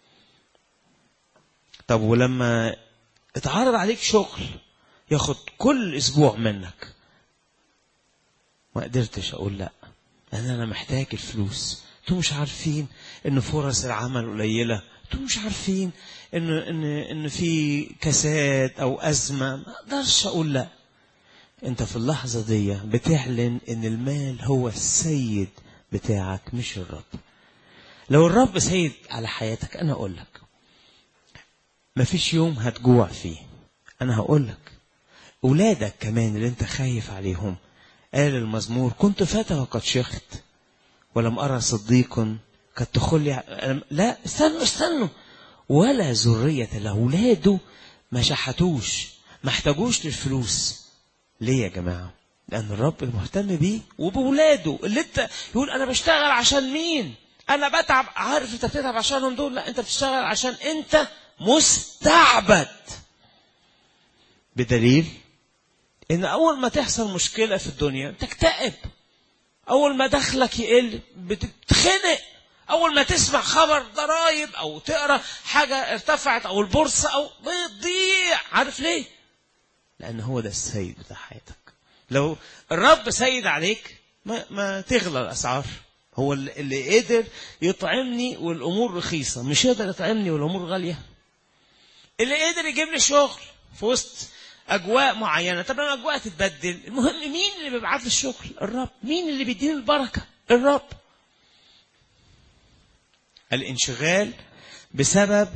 طب ولما اتعرض عليك شغل ياخد كل أسبوع منك، ما قدرتش أقول لأ، لأن أنا محتاج الفلوس. انتوا مش عارفين إن فرص العمل قليلة، انتوا مش عارفين إن إن إن في كساد أو أزمة. ما أقدرش أقول لأ. أنت في اللحظة دي بتعلن إن المال هو السيد بتاعك مش الرب. لو الرب سيد على حياتك، أنا أقول لك مفيش يوم هتجوع فيه. أنا هقول لك أولادك كمان اللي أنت خايف عليهم، قال المزمور: كنت فتى وقد شخت ولم أرى صديق قد تخلي. لا استنوا استنوا ولا ذرية له. أولاده ما شحتوش، ما احتاجوش للفلوس. ليه يا جماعة؟ لأن الرب مهتم بيه وبولاده. اللي انت يقول أنا بشتغل عشان مين؟ أنا بتعب. عارف انت بتتعب عشانهم دول؟ لا، انت بتشتغل عشان انت مستعبد. بدليل ان أول ما تحصل مشكلة في الدنيا تكتئب، أول ما دخلك يقل بتتخنق، أول ما تسمع خبر ضرائب أو تقرأ حاجة ارتفعت أو البورصة أو بتضيع. عارف ليه؟ لأن هو ده السيد بتاع حياتك. لو الرب سيد عليك ما, ما تغلى الأسعار. هو اللي قدر يطعمني والأمور رخيصة، مش يقدر يطعمني والأمور غالية. اللي قدر يجيب لي شغل في وسط أجواء معينة. طب لما أجواء تتبدل، المهم مين اللي بيبعت لي الشغل؟ الرب. مين اللي بيديني البركة؟ الرب. الانشغال بسبب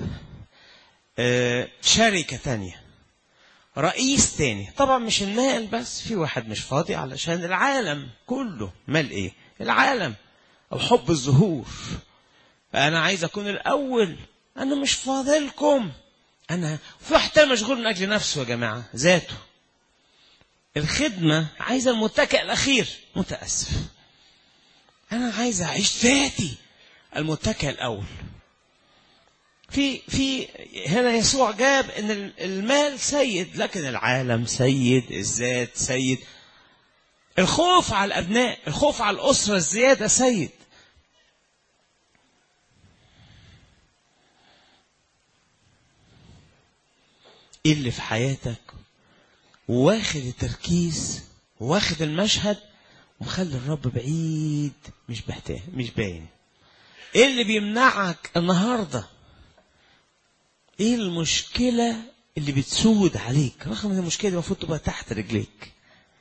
شركة تانية، رئيس تاني. طبعا مش المال بس، في واحد مش فاضي علشان العالم كله. مال ايه؟ العالم او حب الظهور. انا عايز اكون الاول، انا مش فاضلكم، أنا في واحد تاني مشغول من أجل نفسه يا جماعة، ذاته. الخدمة عايزة المتكئ الأخير. متأسف، أنا عايز أعيش ذاتي، المتكئ الأول. في في هنا يسوع جاب إن المال سيد، لكن العالم سيد، الذات سيد، الخوف على الأبناء، الخوف على الأسرة الزيادة سيد. إيه اللي في حياتك واخد التركيز واخد المشهد ومخلي الرب بعيد، مش بحتاه، مش باين؟ ايه اللي بيمنعك النهارده؟ ايه المشكله اللي بتسود عليك رغم ان المشكله دي المفروض تبقى تحت رجليك؟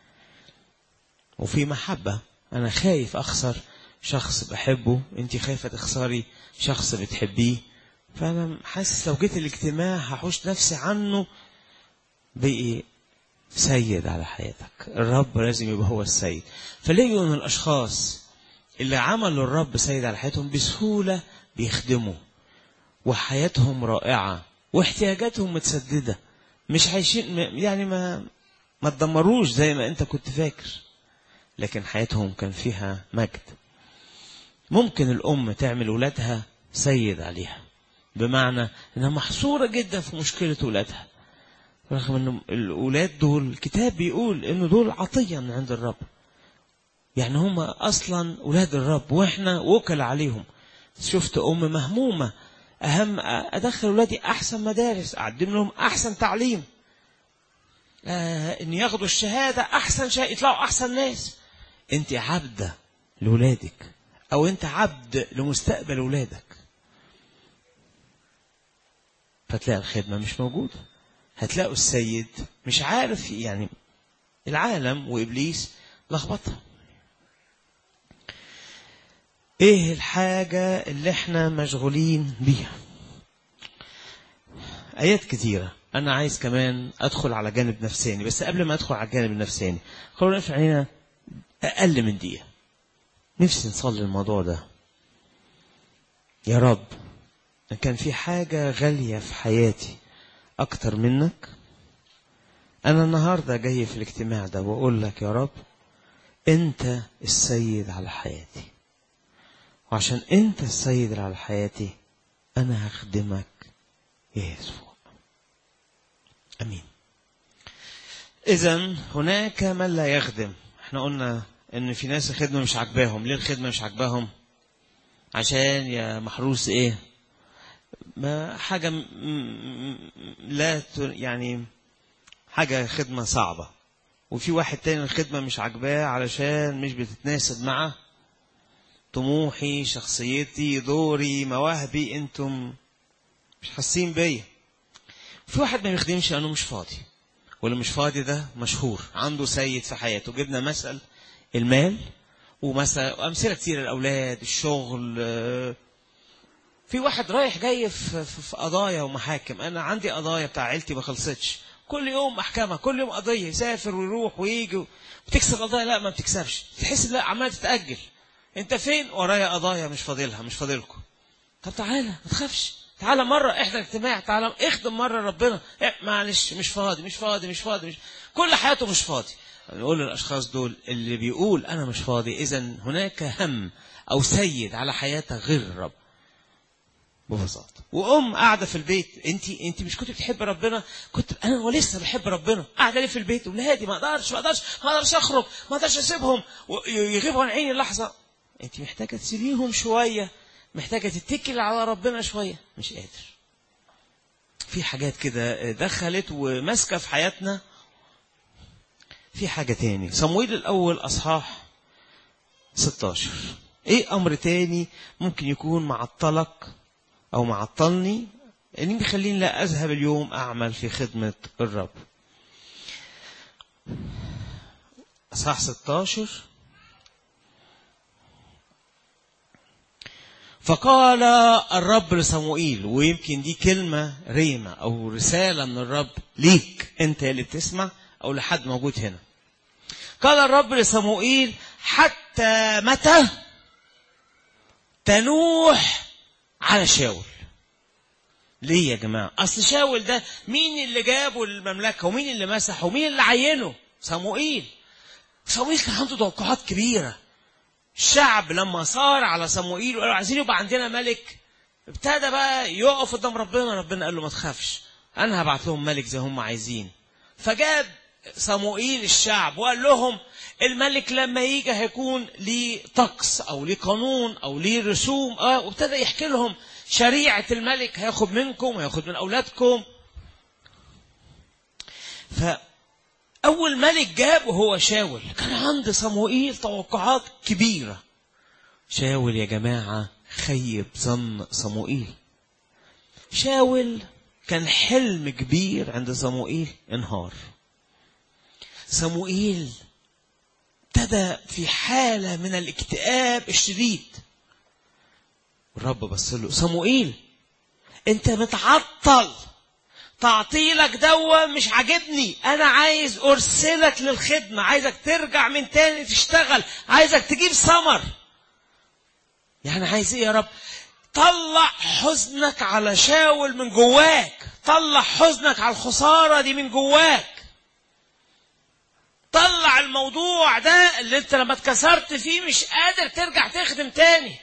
وفي محبه، انا خايف اخسر شخص بحبه، انت خايفه تخسري شخص بتحبيه، فانا حاسس لو جيت الاجتماع هحوش نفسي عنه. بقي سيد على حياتك، الرب لازم يبقى هو السيد. فلقوا من الاشخاص اللي عملوا الرب سيد على حياتهم بسهوله بيخدموا، وحياتهم رائعه، واحتياجاتهم متسدده، مش عايشين يعني ما ما تدمروش زي ما انت كنت فاكر، لكن حياتهم كان فيها مجد. ممكن الام تعمل ولادها سيد عليها، بمعنى انها محصوره جدا في مشكله ولادها، رغم ان الاولاد دول الكتاب بيقول ان دول عطيه من عند الرب، يعني هم اصلا اولاد الرب واحنا وكل عليهم. شفت ام مهمومه، اهم ادخل اولادي احسن مدارس، اقدم لهم احسن تعليم، آه ان ياخدوا الشهاده احسن شيء، يطلعوا احسن ناس. انت عبده لاولادك، او انت عبد لمستقبل اولادك، فتلاقي الخدمه مش موجوده. هتلاقوا السيد مش عارف، يعني العالم وإبليس لخبطها. ايه الحاجة اللي احنا مشغولين بيها؟ آيات كثيرة. أنا عايز كمان أدخل على جانب نفساني، بس قبل ما أدخل على الجانب النفساني خلونا نقف علينا أقل من دقيقة. نفسي نصلي الموضوع ده. يا رب، إن كان في حاجة غالية في حياتي أكتر منك، أنا النهاردة جاي في الاجتماع ده وأقول لك يا رب أنت السيد على حياتي، وعشان أنت السيد على حياتي أنا هخدمك يا يسوع. أمين. إذن هناك من لا يخدم. احنا قلنا إن في ناس الخدمة مش عجباهم. ليه الخدمة مش عجباهم؟ عشان يا محروس إيه؟ ما حاجة لا يعني حاجة خدمة صعبة. وفي واحد تاني الخدمة مش عجباه علشان مش بتتناسب مع طموحي، شخصيتي، دوري، مواهبي، انتم مش حاسين بيا. في واحد ما بيخدمش لأنه مش فاضي، واللي مش فاضي ده مشهور عنده سيد في حياته. جبنا مثل المال ومثل أمثلة كتير، الأولاد، الشغل. في واحد رايح جاي في, في قضايا ومحاكم. أنا عندي قضايا بتاع عيلتي ما خلصتش، كل يوم محكمة، كل يوم قضية، يسافر ويروح ويجي. بتكسب قضايا؟ لا ما بتكسبش. تحس لا عمال تتأجل. انت فين؟ ورايا قضايا مش فاضلها، مش فاضلكم. طب تعالى ما تخافش، تعالى مرة احنا اجتماع، تعالى اخدم مرة ربنا. اه معلش مش فاضي مش فاضي مش فاضي مش... كل حياته مش فاضي. نقول للأشخاص دول اللي بيقول أنا مش فاضي، إذن هناك هم أو سيد على حياتك غير الرب ببساطة. وأم قاعدة في البيت، أنت أنت مش كنت بتحب ربنا؟ كنت أنا ولسه بحب ربنا. قاعدة ليه في البيت؟ ولادي ما أقدرش ما أقدرش ما أقدرش أخرج، ما أقدرش أسيبهم ويغيبوا عن عيني لحظة. أنت محتاجة تسيبيهم شوية، محتاجة تتكل على ربنا شوية. مش قادر. في حاجات كده دخلت وماسكة في حياتنا. في حاجة تاني، صموئيل الأول أصحاح ستة عشر. إيه أمر تاني ممكن يكون معطلك أو معطلني اللي بيخليني لا أذهب اليوم أعمل في خدمة الرب؟ أصحاح ستة عشر. فقال الرب لصموئيل، ويمكن دي كلمة ريمة أو رسالة من الرب ليك أنت اللي بتسمع أو لحد موجود هنا. قال الرب لصموئيل: حتى متى تنوح على شاول؟ ليه يا جماعة؟ أصل شاول ده مين اللي جابه المملكة ومين اللي مسحه ومين اللي عينه؟ صموئيل. صموئيل كان عنده توقعات كبيرة. الشعب لما صار على صموئيل وقالوا عايزين يبقى عندنا ملك، ابتدى بقى يقف قدام ربنا. ربنا قال له ما تخافش، أنا هبعت لهم ملك زي هم عايزين. فجاب صموئيل الشعب وقال لهم الملك لما يجي هيكون ليه طقس أو ليه قانون أو ليه رسوم. اه وابتدى يحكي لهم شريعة الملك، هياخد منكم وهياخد من أولادكم. فأول ملك جابه هو شاول. كان عند صموئيل توقعات كبيرة. شاول يا جماعة خيب ظن صموئيل. شاول كان حلم كبير عند صموئيل انهار. صموئيل ابتدى في حالة من الاكتئاب الشديد. الرب بص له صموئيل انت متعطل، تعطيلك دوا مش عاجبني، انا عايز ارسلك للخدمة، عايزك ترجع من تاني تشتغل، عايزك تجيب ثمر. يعني عايز ايه يا رب؟ طلع حزنك على شاول من جواك، طلع حزنك على الخسارة دي من جواك، طلع الموضوع ده اللي انت لما اتكسرت فيه مش قادر ترجع تخدم تاني.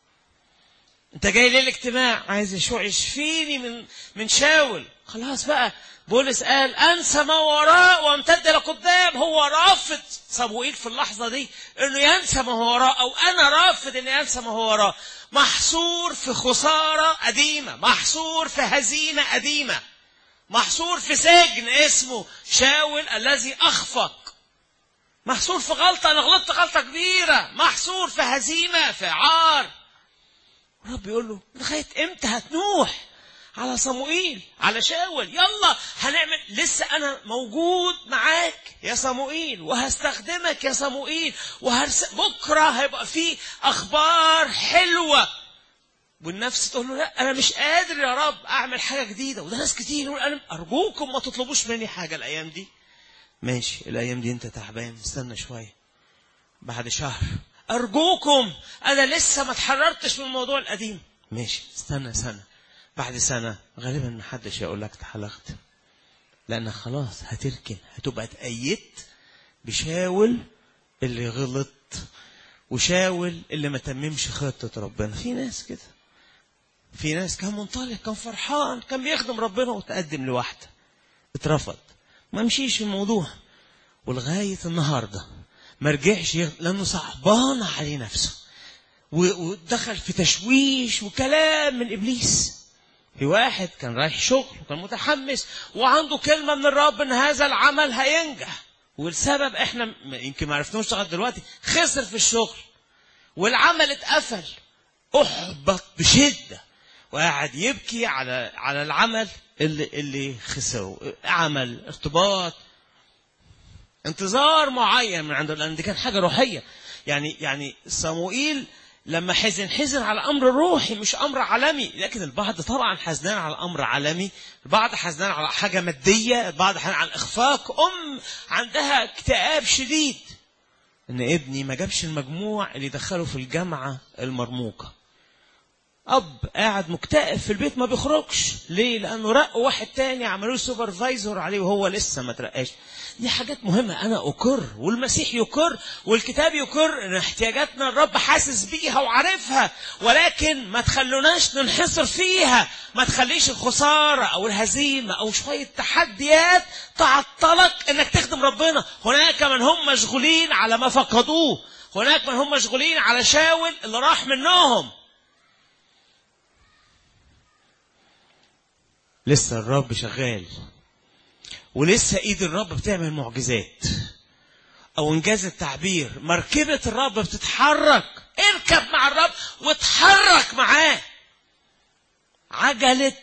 انت جاي ليه الاجتماع؟ عايز يشفيني من من شاول. خلاص بقى بولس قال انسى ما وراء وامتد لقدام. هو رافض صموئيل في اللحظه دي انه ينسى ما هو وراء، او انا رافض اني انسى ما هو وراء. محصور في خساره قديمه، محصور في هزيمه قديمه، محصور في سجن اسمه شاول الذي اخفق، محصور في غلطه، انا غلطت غلطه كبيره، محصور في هزيمه، في عار. رب يقول له لغايه امتى هتنوح على صموئيل على شاول؟ يلا هنعمل، لسه انا موجود معاك يا صموئيل وهستخدمك يا صموئيل، وهرس بكره هيبقى في اخبار حلوه. والنفس تقول له لا انا مش قادر يا رب اعمل حاجه جديده. وده ناس كتير يقول انا ارجوكم ما تطلبوش مني حاجه الايام دي. ماشي الايام دي انت تعبان، استنى شويه، بعد شهر ارجوكم انا لسه ما اتحررتش من الموضوع القديم. ماشي استنى سنه، بعد سنه غالبا ما حدش يقول لك تحلقت، لان خلاص هتركن، هتبقى اتأيدت بشاول اللي غلط وشاول اللي ما تممش خطه ربنا. في ناس كده، في ناس كان منطلق، كان فرحان، كان بيخدم ربنا وتقدم لواحده، اترفض، ما مشيش في الموضوع، ولغايه النهارده ما رجعش لانه صعبان عليه نفسه ودخل في تشويش وكلام من ابليس. في واحد كان رايح شغل وكان متحمس وعنده كلمه من الرب ان هذا العمل هينجح، والسبب احنا يمكن ما عرفناش لغايه دلوقتي، خسر في الشغل والعمل اتقفل، احبط بشده وقاعد يبكي على على العمل اللي اللي خسره. عمل ارتباط انتظار معين من عند، لان دي كان حاجه روحيه. يعني يعني صموئيل لما حزن حزن على امر روحي مش امر عالمي. لكن البعض طبعا حزنان على امر عالمي، البعض حزنان على حاجه ماديه، البعض حزنان على الاخفاق. ام عندها اكتئاب شديد ان ابني ما جابش المجموع اللي دخله في الجامعه المرموقه. اب قاعد مكتئب في البيت ما بيخرجش ليه؟ لانه رقوا واحد تاني عملوه سوبرفايزر عليه وهو لسه ما ترقاش. دي حاجات مهمه انا اقر، والمسيح يقر، والكتاب يقر ان احتياجاتنا الرب حاسس بيها وعارفها، ولكن ما تخلوناش ننحصر فيها. ما تخليش الخساره او الهزيمه او شويه تحديات تعطلك انك تخدم ربنا. هناك من هم مشغولين على ما فقدوه، هناك من هم مشغولين على شاول اللي راح منهم. لسه الرب شغال، ولسه ايد الرب بتعمل معجزات، او انجاز التعبير مركبة الرب بتتحرك. اركب مع الرب واتحرك معاه. عجلة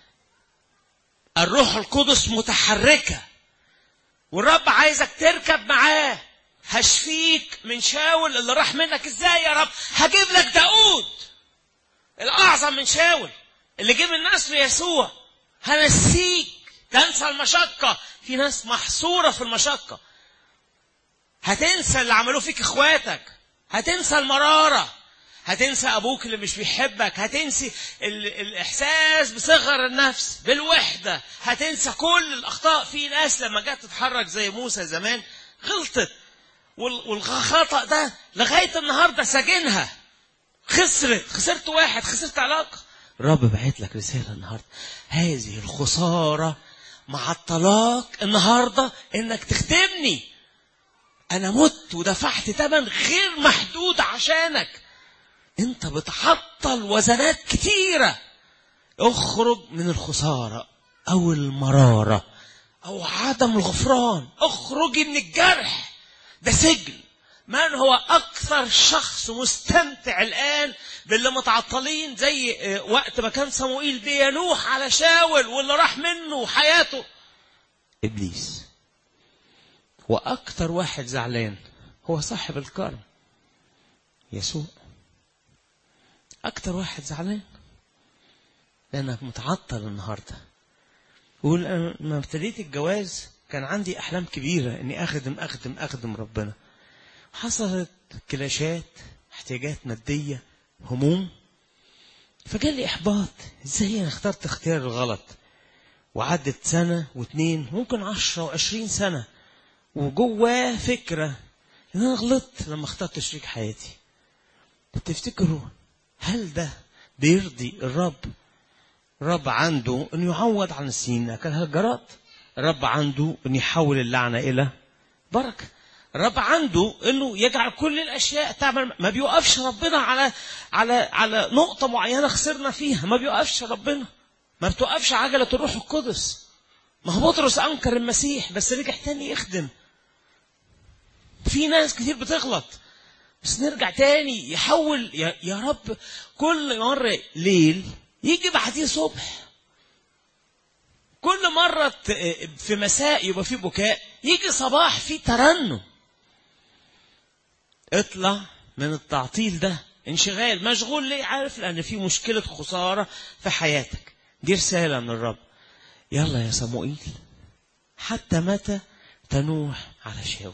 الروح القدس متحركة، والرب عايزك تركب معاه. هشفيك من شاول اللي راح منك. ازاي يا رب؟ هجيب لك داود الاعظم من شاول اللي جيب الناس ليسوع. هنسيك تنسى المشقة. في ناس محصورة في المشقة. هتنسى اللي عملوه فيك اخواتك، هتنسى المرارة، هتنسى أبوك اللي مش بيحبك، هتنسي الإحساس بصغر النفس بالوحدة، هتنسى كل الأخطاء. في ناس لما جات تتحرك زي موسى زمان غلطت، والخطأ ده لغاية النهاردة سجنها، خسرت خسرت واحد، خسرت علاقة. رب بعت لك رسالة النهاردة، هذه الخسارة معطلاك النهاردة انك تخدمني. انا مت ودفعت ثمن غير محدود عشانك، انت بتعطل وزنات كتيرة. اخرج من الخسارة او المرارة او عدم الغفران، اخرجي من الجرح ده، سجن. من هو اكثر شخص مستمتع الان باللي متعطلين زي وقت ما كان صموئيل بينوح على شاول واللي راح منه حياته؟ ابليس. واكثر واحد زعلان هو صاحب الكرم يسوع. اكثر واحد زعلان لانك متعطل النهارده. قول انا لما ابتديت الجواز كان عندي احلام كبيره اني اخدم اخدم اخدم ربنا، حصلت كلاشات، احتياجات ماديه، هموم، فجالي احباط. ازاي انا اخترت اختيار الغلط؟ وعدت سنه واثنين ممكن عشرة وعشرين سنه وجواه فكره ان انا غلطت لما اخترت شريك حياتي. تفتكروا هل ده بيرضي الرب؟ الرب عنده ان يعوض عن السنين اكلها الجراد. الرب عنده ان يحول اللعنه الى بركه. الرب عنده انه يجعل كل الاشياء تعمل. ما بيوقفش ربنا على على على نقطه معينه خسرنا فيها. ما بيوقفش ربنا، ما بتوقفش عجله الروح القدس. ما هو بطرس انكر المسيح بس رجع تاني يخدم. في ناس كتير بتغلط بس نرجع تاني يحول. يا, يا رب كل مرة ليل يجي بعديه صبح، كل مرة في مساء يبقى في بكاء، يجي صباح في ترنم. اطلع من التعطيل ده. انشغال مشغول ليه؟ عارف لأن في مشكلة خسارة في حياتك. دي رسالة من الرب. يلا يا صموئيل، حتى متى تنوح على شاول؟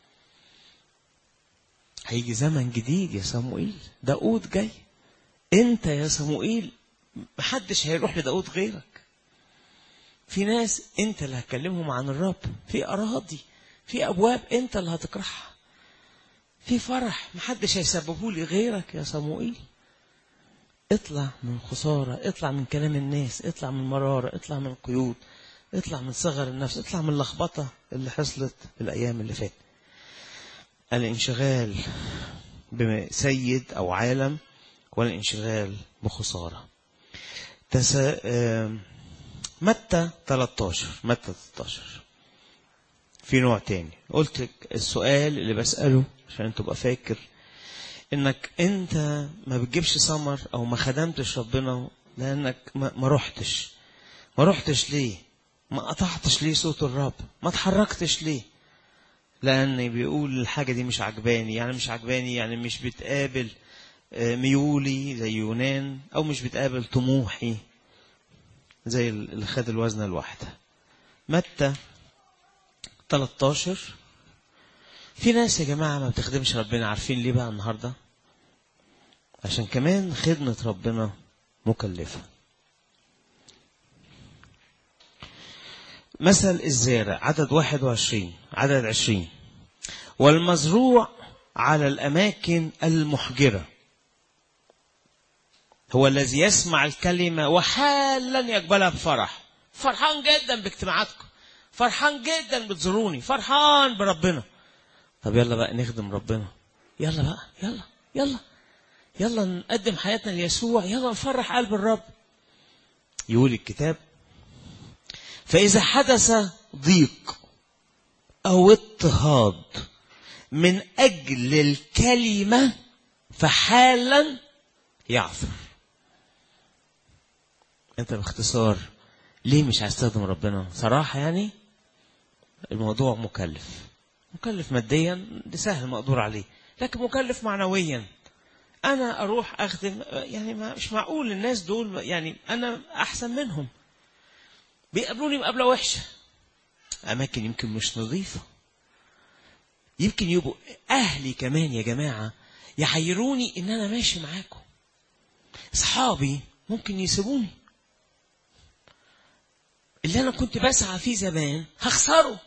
هيجي زمن جديد يا صموئيل. داود جاي. انت يا صموئيل محدش هيروح لداود غيرك. في ناس انت اللي هتكلمهم عن الرب، في اراضي، في ابواب انت اللي هتكرهها، في فرح محدش هيسببه لي غيرك يا صموئيل. اطلع من خسارة، اطلع من كلام الناس، اطلع من مرارة، اطلع من قيود، اطلع من صغر النفس، اطلع من اللخبطة اللي حصلت الايام اللي فاتت. الانشغال بسيد أو عالم والانشغال بخسارة. تسا... متى ثلاثة عشر متى ثلاثة عشر في نوع تاني. قلت السؤال اللي بسأله عشان تبقى فاكر انك انت ما بتجيبش ثمر او ما خدمتش ربنا لانك ما, ما رحتش ما رحتش ليه؟ ما قطعتش ليه صوت الرب؟ ما تحركتش ليه؟ لأن بيقول الحاجة دي مش عجباني. يعني مش عجباني يعني مش بتقابل ميولي زي يونان، أو مش بتقابل طموحي زي اللي خد الوزنة الواحدة. متى ثلاثة عشر. في ناس يا جماعة ما بتخدمش ربنا. عارفين ليه بقى النهاردة؟ عشان كمان خدمة ربنا مكلفة. مثل الزارع عدد واحد وعشرين عدد عشرين. والمزروع على الأماكن المحجرة هو الذي يسمع الكلمة وحالا يقبلها بفرح. فرحان جدا باجتماعاتكم، فرحان جدا بتزوروني، فرحان بربنا. طب يلا بقى نخدم ربنا. يلا بقى يلا يلا يلا نقدم حياتنا ليسوع. يلا نفرح قلب الرب. يقول الكتاب فإذا حدث ضيق أو اضطهاد من أجل الكلمة فحالا يعثر. أنت باختصار ليه مش عايز تخدم ربنا؟ صراحة يعني الموضوع مكلف. مكلف ماديا ده سهل مقدور عليه، لكن مكلف معنويا. أنا أروح أخدم يعني مش معقول الناس دول يعني أنا أحسن منهم. بيقابلوني مقابلة وحشة، أماكن يمكن مش نظيفة، يمكن يبقوا أهلي كمان يا جماعة يعيروني ان انا ماشي معاكم. اصحابي ممكن يسيبوني، اللي انا كنت بسعى فيه زمان هخسره.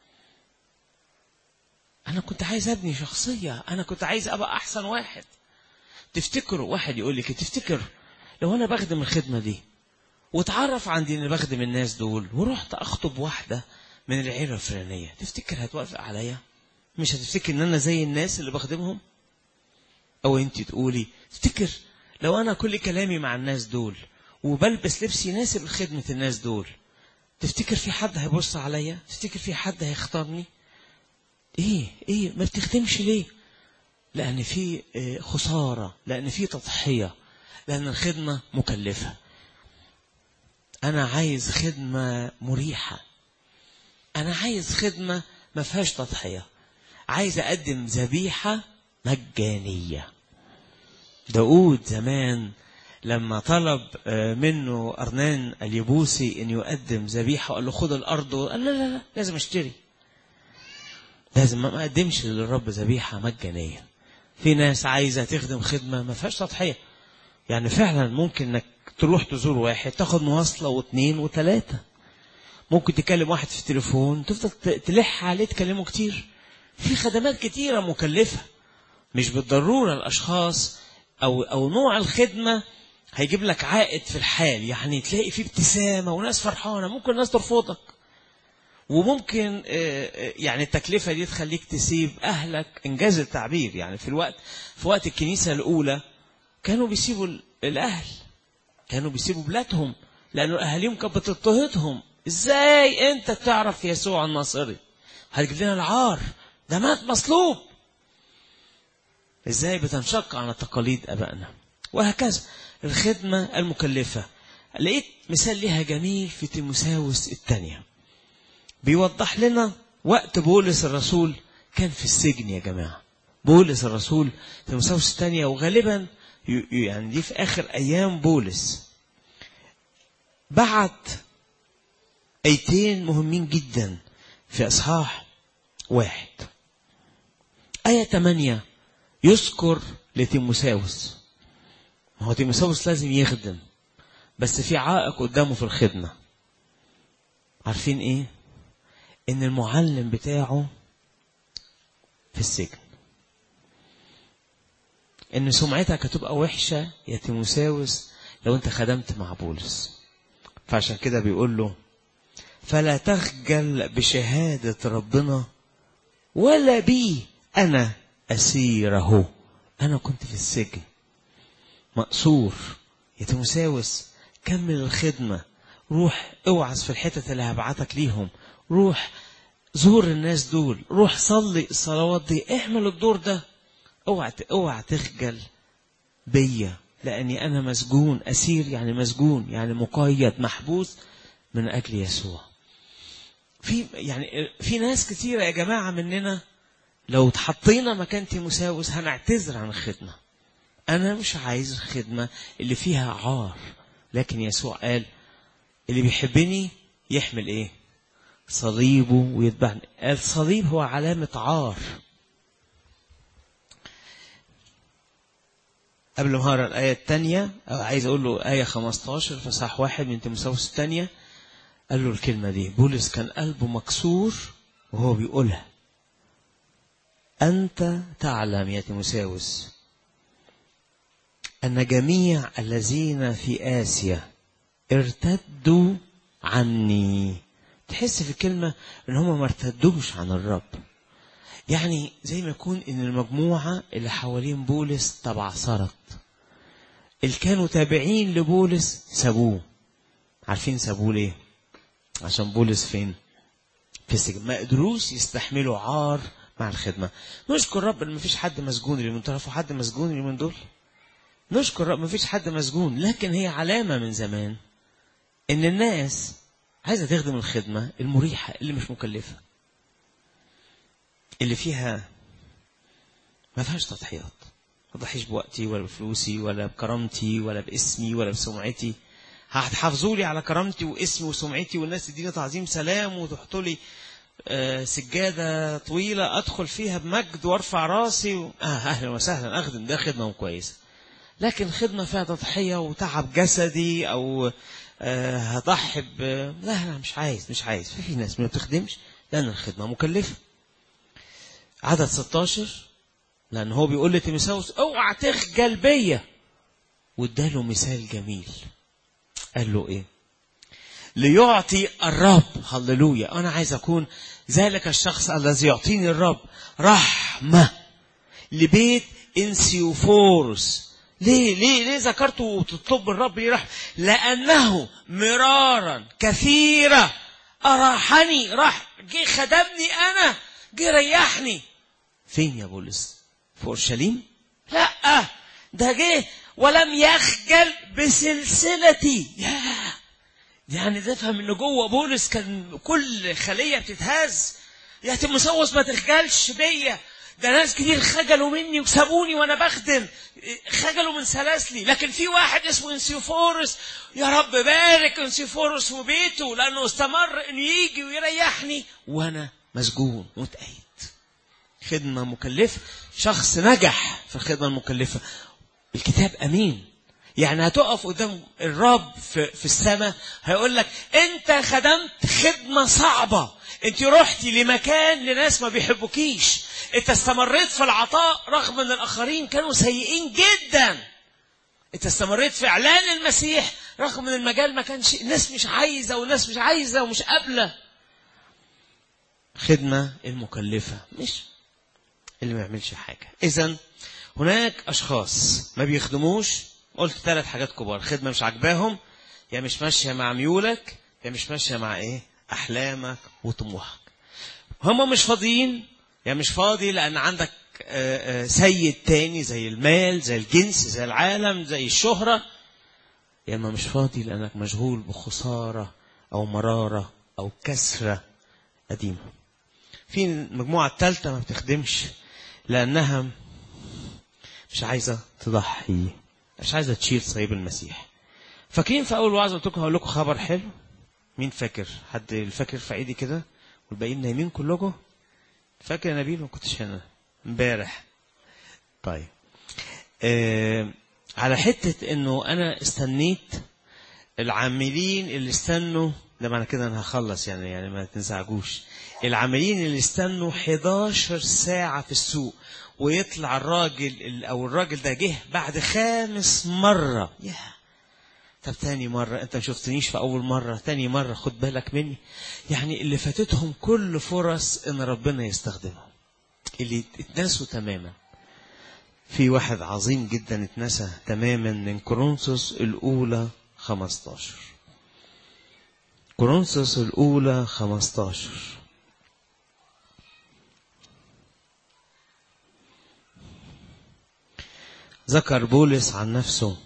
انا كنت عايز ابني شخصية، انا كنت عايز ابقى احسن واحد. تفتكروا واحد يقول لك تفتكر لو انا بخدم الخدمة دي واتعرف عندي اني بخدم الناس دول ورحت اخطب واحدة من العيلة الفلانية، تفتكر هتوافق عليا؟ مش هتفتكر ان انا زي الناس اللي بخدمهم؟ او انت تقولي تفتكر لو انا كل كلامي مع الناس دول وبلبس لبس يناسب خدمة الناس دول، تفتكر في حد هيبص عليا؟ تفتكر في حد هيختارني؟ ايه ايه ما بتخدمش ليه؟ لان في خسارة، لان في تضحية، لان الخدمة مكلفة. انا عايز خدمة مريحة، انا عايز خدمة ما فيهاش تضحية، عايز اقدم ذبيحة مجانية. داود زمان لما طلب منه أرنان اليبوسي ان يقدم ذبيحة وقال له خد الارض، قال لا لا لا لازم اشتري، لازم ما اقدمش للرب ذبيحة مجانية. في ناس عايزة تخدم خدمة ما فيهاش تضحية، يعني فعلا ممكن انك تروح تزور واحد تاخد مواصلة واثنين وثلاثة، ممكن تكلم واحد في التليفون تفضل تلح عليه تكلمه كتير. في خدمات كتيرة مكلفة، مش بالضرورة الاشخاص او او نوع الخدمة هيجيب لك عائد في الحال، يعني تلاقي فيه ابتسامة وناس فرحانة، ممكن الناس ترفضك، وممكن يعني التكلفة دي تخليك تسيب أهلك. إنجاز التعبير يعني في الوقت في وقت الكنيسة الأولى كانوا بيسيبوا الأهل، كانوا بيسيبوا بلادهم، لأنه أهاليهم كانت بتضطهدهم. إزاي أنت تعرف يسوع الناصري؟ هتجيب لنا العار، ده مات مصلوب. إزاي بتنشق على تقاليد أبائنا؟ وهكذا الخدمة المكلفة. لقيت مثال لها جميل في تيموثاوس الثانية، بيوضح لنا وقت بولس الرسول كان في السجن. يا جماعة بولس الرسول في تيموثاوس الثانية، وغالبا يعني دي في آخر أيام بولس، بعت آيتين مهمين جدا في أصحاح واحد. آية ثمانية يذكر لتيموثاوس، ما هو تيموثاوس لازم يخدم بس في عائق قدامه في الخدمة. عارفين إيه؟ إن المعلم بتاعه في السجن، إن سمعتك هتبقى وحشة يا تيموثاوس لو أنت خدمت مع بولس. فعشان كده بيقول له فلا تخجل بشهادة ربنا ولا بي أنا أسيره. أنا كنت في السجن مقصور يا تيموثاوس، كمل الخدمة، روح اوعظ في الحتة اللي هبعتك ليهم، روح زور الناس دول، روح صلي الصلوات دي، اعمل الدور ده. اوعى اوعى تخجل بيا، لاني انا مسجون، اسير يعني مسجون يعني مقيد محبوس من اجل يسوع. في يعني في ناس كتيرة يا جماعة مننا لو اتحطينا مكان تيموثاوس هنعتذر عن الخدمة. انا مش عايز الخدمة اللي فيها عار، لكن يسوع قال اللي بيحبني يحمل ايه؟ صليبه ويتبعني. الصليب هو علامة عار. قبل ما اقرا الآية الثانية عايز اقول له آية خمسة عشر في صح واحد من تيموثاوس الثانية، قال له الكلمة دي. بولس كان قلبه مكسور وهو بيقولها. أنت تعلم يا تيموثاوس أن جميع الذين في آسيا ارتدوا عني. تحس في الكلمة ان هم ما ارتدوش عن الرب، يعني زي ما يكون ان المجموعة اللي حوالين بولس تبعثرت، اللي كانوا تابعين لبولس سابوه. عارفين سابوه ليه؟ عشان بولس فين؟ في السجن. ما قدروش يستحملوا عار مع الخدمة. نشكر رب ان ما فيش حد مسجون اللي من طرفه، حد مسجون اللي من دول. نشكر رب ما فيش حد مسجون، لكن هي علامة من زمان ان الناس عايزة تخدم الخدمة المريحة اللي مش مكلفة، اللي فيها ما فيهاش تضحيات. ما ضحيش بوقتي ولا بفلوسي ولا بكرامتي ولا باسمي ولا بسمعتي. هتحافظوا لي على كرامتي واسمي وسمعتي والناس تديني تعظيم سلام وتحطوا لي آه سجادة طويلة أدخل فيها بمجد وارفع راسي و... آه أهلا وسهلا أخدم، ده خدمة كويسة. لكن خدمة فيها تضحية وتعب جسدي أو آه هضحي ب... لا لا مش عايز مش عايز. في, في ناس ما بتخدمش لأن الخدمة مكلفة. عدد ستاشر، لأن هو بيقول لتيموثاوس اوعى تخجل بيا، واداله مثال جميل. قال له ايه؟ ليعطي الرب، هللويا، انا عايز اكون ذلك الشخص الذي يعطيني الرب رحمة لبيت انسيوفورس. ليه ليه ليه ذكرته وتطلب الرب ليه رحمة؟ لأنه مرارا كثيرة أراحني، راح جه خدمني أنا، جه ريحني. فين يا بولس؟ في أورشليم؟ لا، ده جه ولم يخجل بسلسلتي. يا يعني تفهم ان جوه بولس كان كل خليه بتتهز. يا تيموثاوس ما تخجلش بيا، ده ناس كتير خجلوا مني وسابوني وانا بخدم، خجلوا من سلاسلي. لكن في واحد اسمه انسيوفورس، يا رب بارك انسيوفورس وبيته، لانه استمر انه يجي ويريحني وانا مسجون متقيد. خدمه مكلفه، شخص نجح في الخدمه المكلفه. الكتاب امين، يعني هتقف قدام الرب في, في السماء هيقول لك انت خدمت خدمة صعبة، انت رحتي لمكان لناس ما بيحبوكيش، انت استمريت في العطاء رغم ان الاخرين كانوا سيئين جدا، انت استمريت في اعلان المسيح رغم ان المجال ما كانش، الناس مش عايزة والناس مش عايزة ومش قابلة. خدمة المكلفة مش اللي ما يعملش حاجة. اذن هناك اشخاص ما بيخدموش. قلت ثلاث حاجات كبار: خدمة مش عجباهم، يا مش ماشية مع ميولك، يا مش ماشية مع ايه احلامك وطموحك. هم مش فاضيين، يا مش فاضي لان عندك سيد تاني زي المال، زي الجنس، زي العالم، زي الشهرة، يا اما مش فاضي لانك مشغول بخسارة او مرارة او كسرة قديمة. في المجموعة الثالثة ما بتخدمش لانها مش عايزة تضحي، مش عايزة تشيل صليب المسيح. فاكرين في أول وعظة قلت لكم هقول لكم خبر حلو؟ مين فاكر؟ حد فاكر؟ في ايدي كده والباقيين نايمين كلكم. فاكر يا نبيل؟ ما كنتش هنا امبارح. طيب آه على حتة انه انا استنيت العاملين اللي استنوا، ده معنى كده انا هخلص يعني يعني ما تنزعجوش. العاملين اللي استنوا حداشر ساعة في السوق ويطلع الراجل او الراجل ده جه بعد خامس مرة. يا طب تاني مرة انت ما شفتنيش في اول مرة، تاني مرة خد بالك مني. يعني اللي فاتتهم كل فرص ان ربنا يستخدمهم، اللي اتنسوا تماما. في واحد عظيم جدا اتنسى تماما من كورنثوس الاولى خمستاشر. كورنثوس الاولى خمستاشر ذكر بولس عن نفسه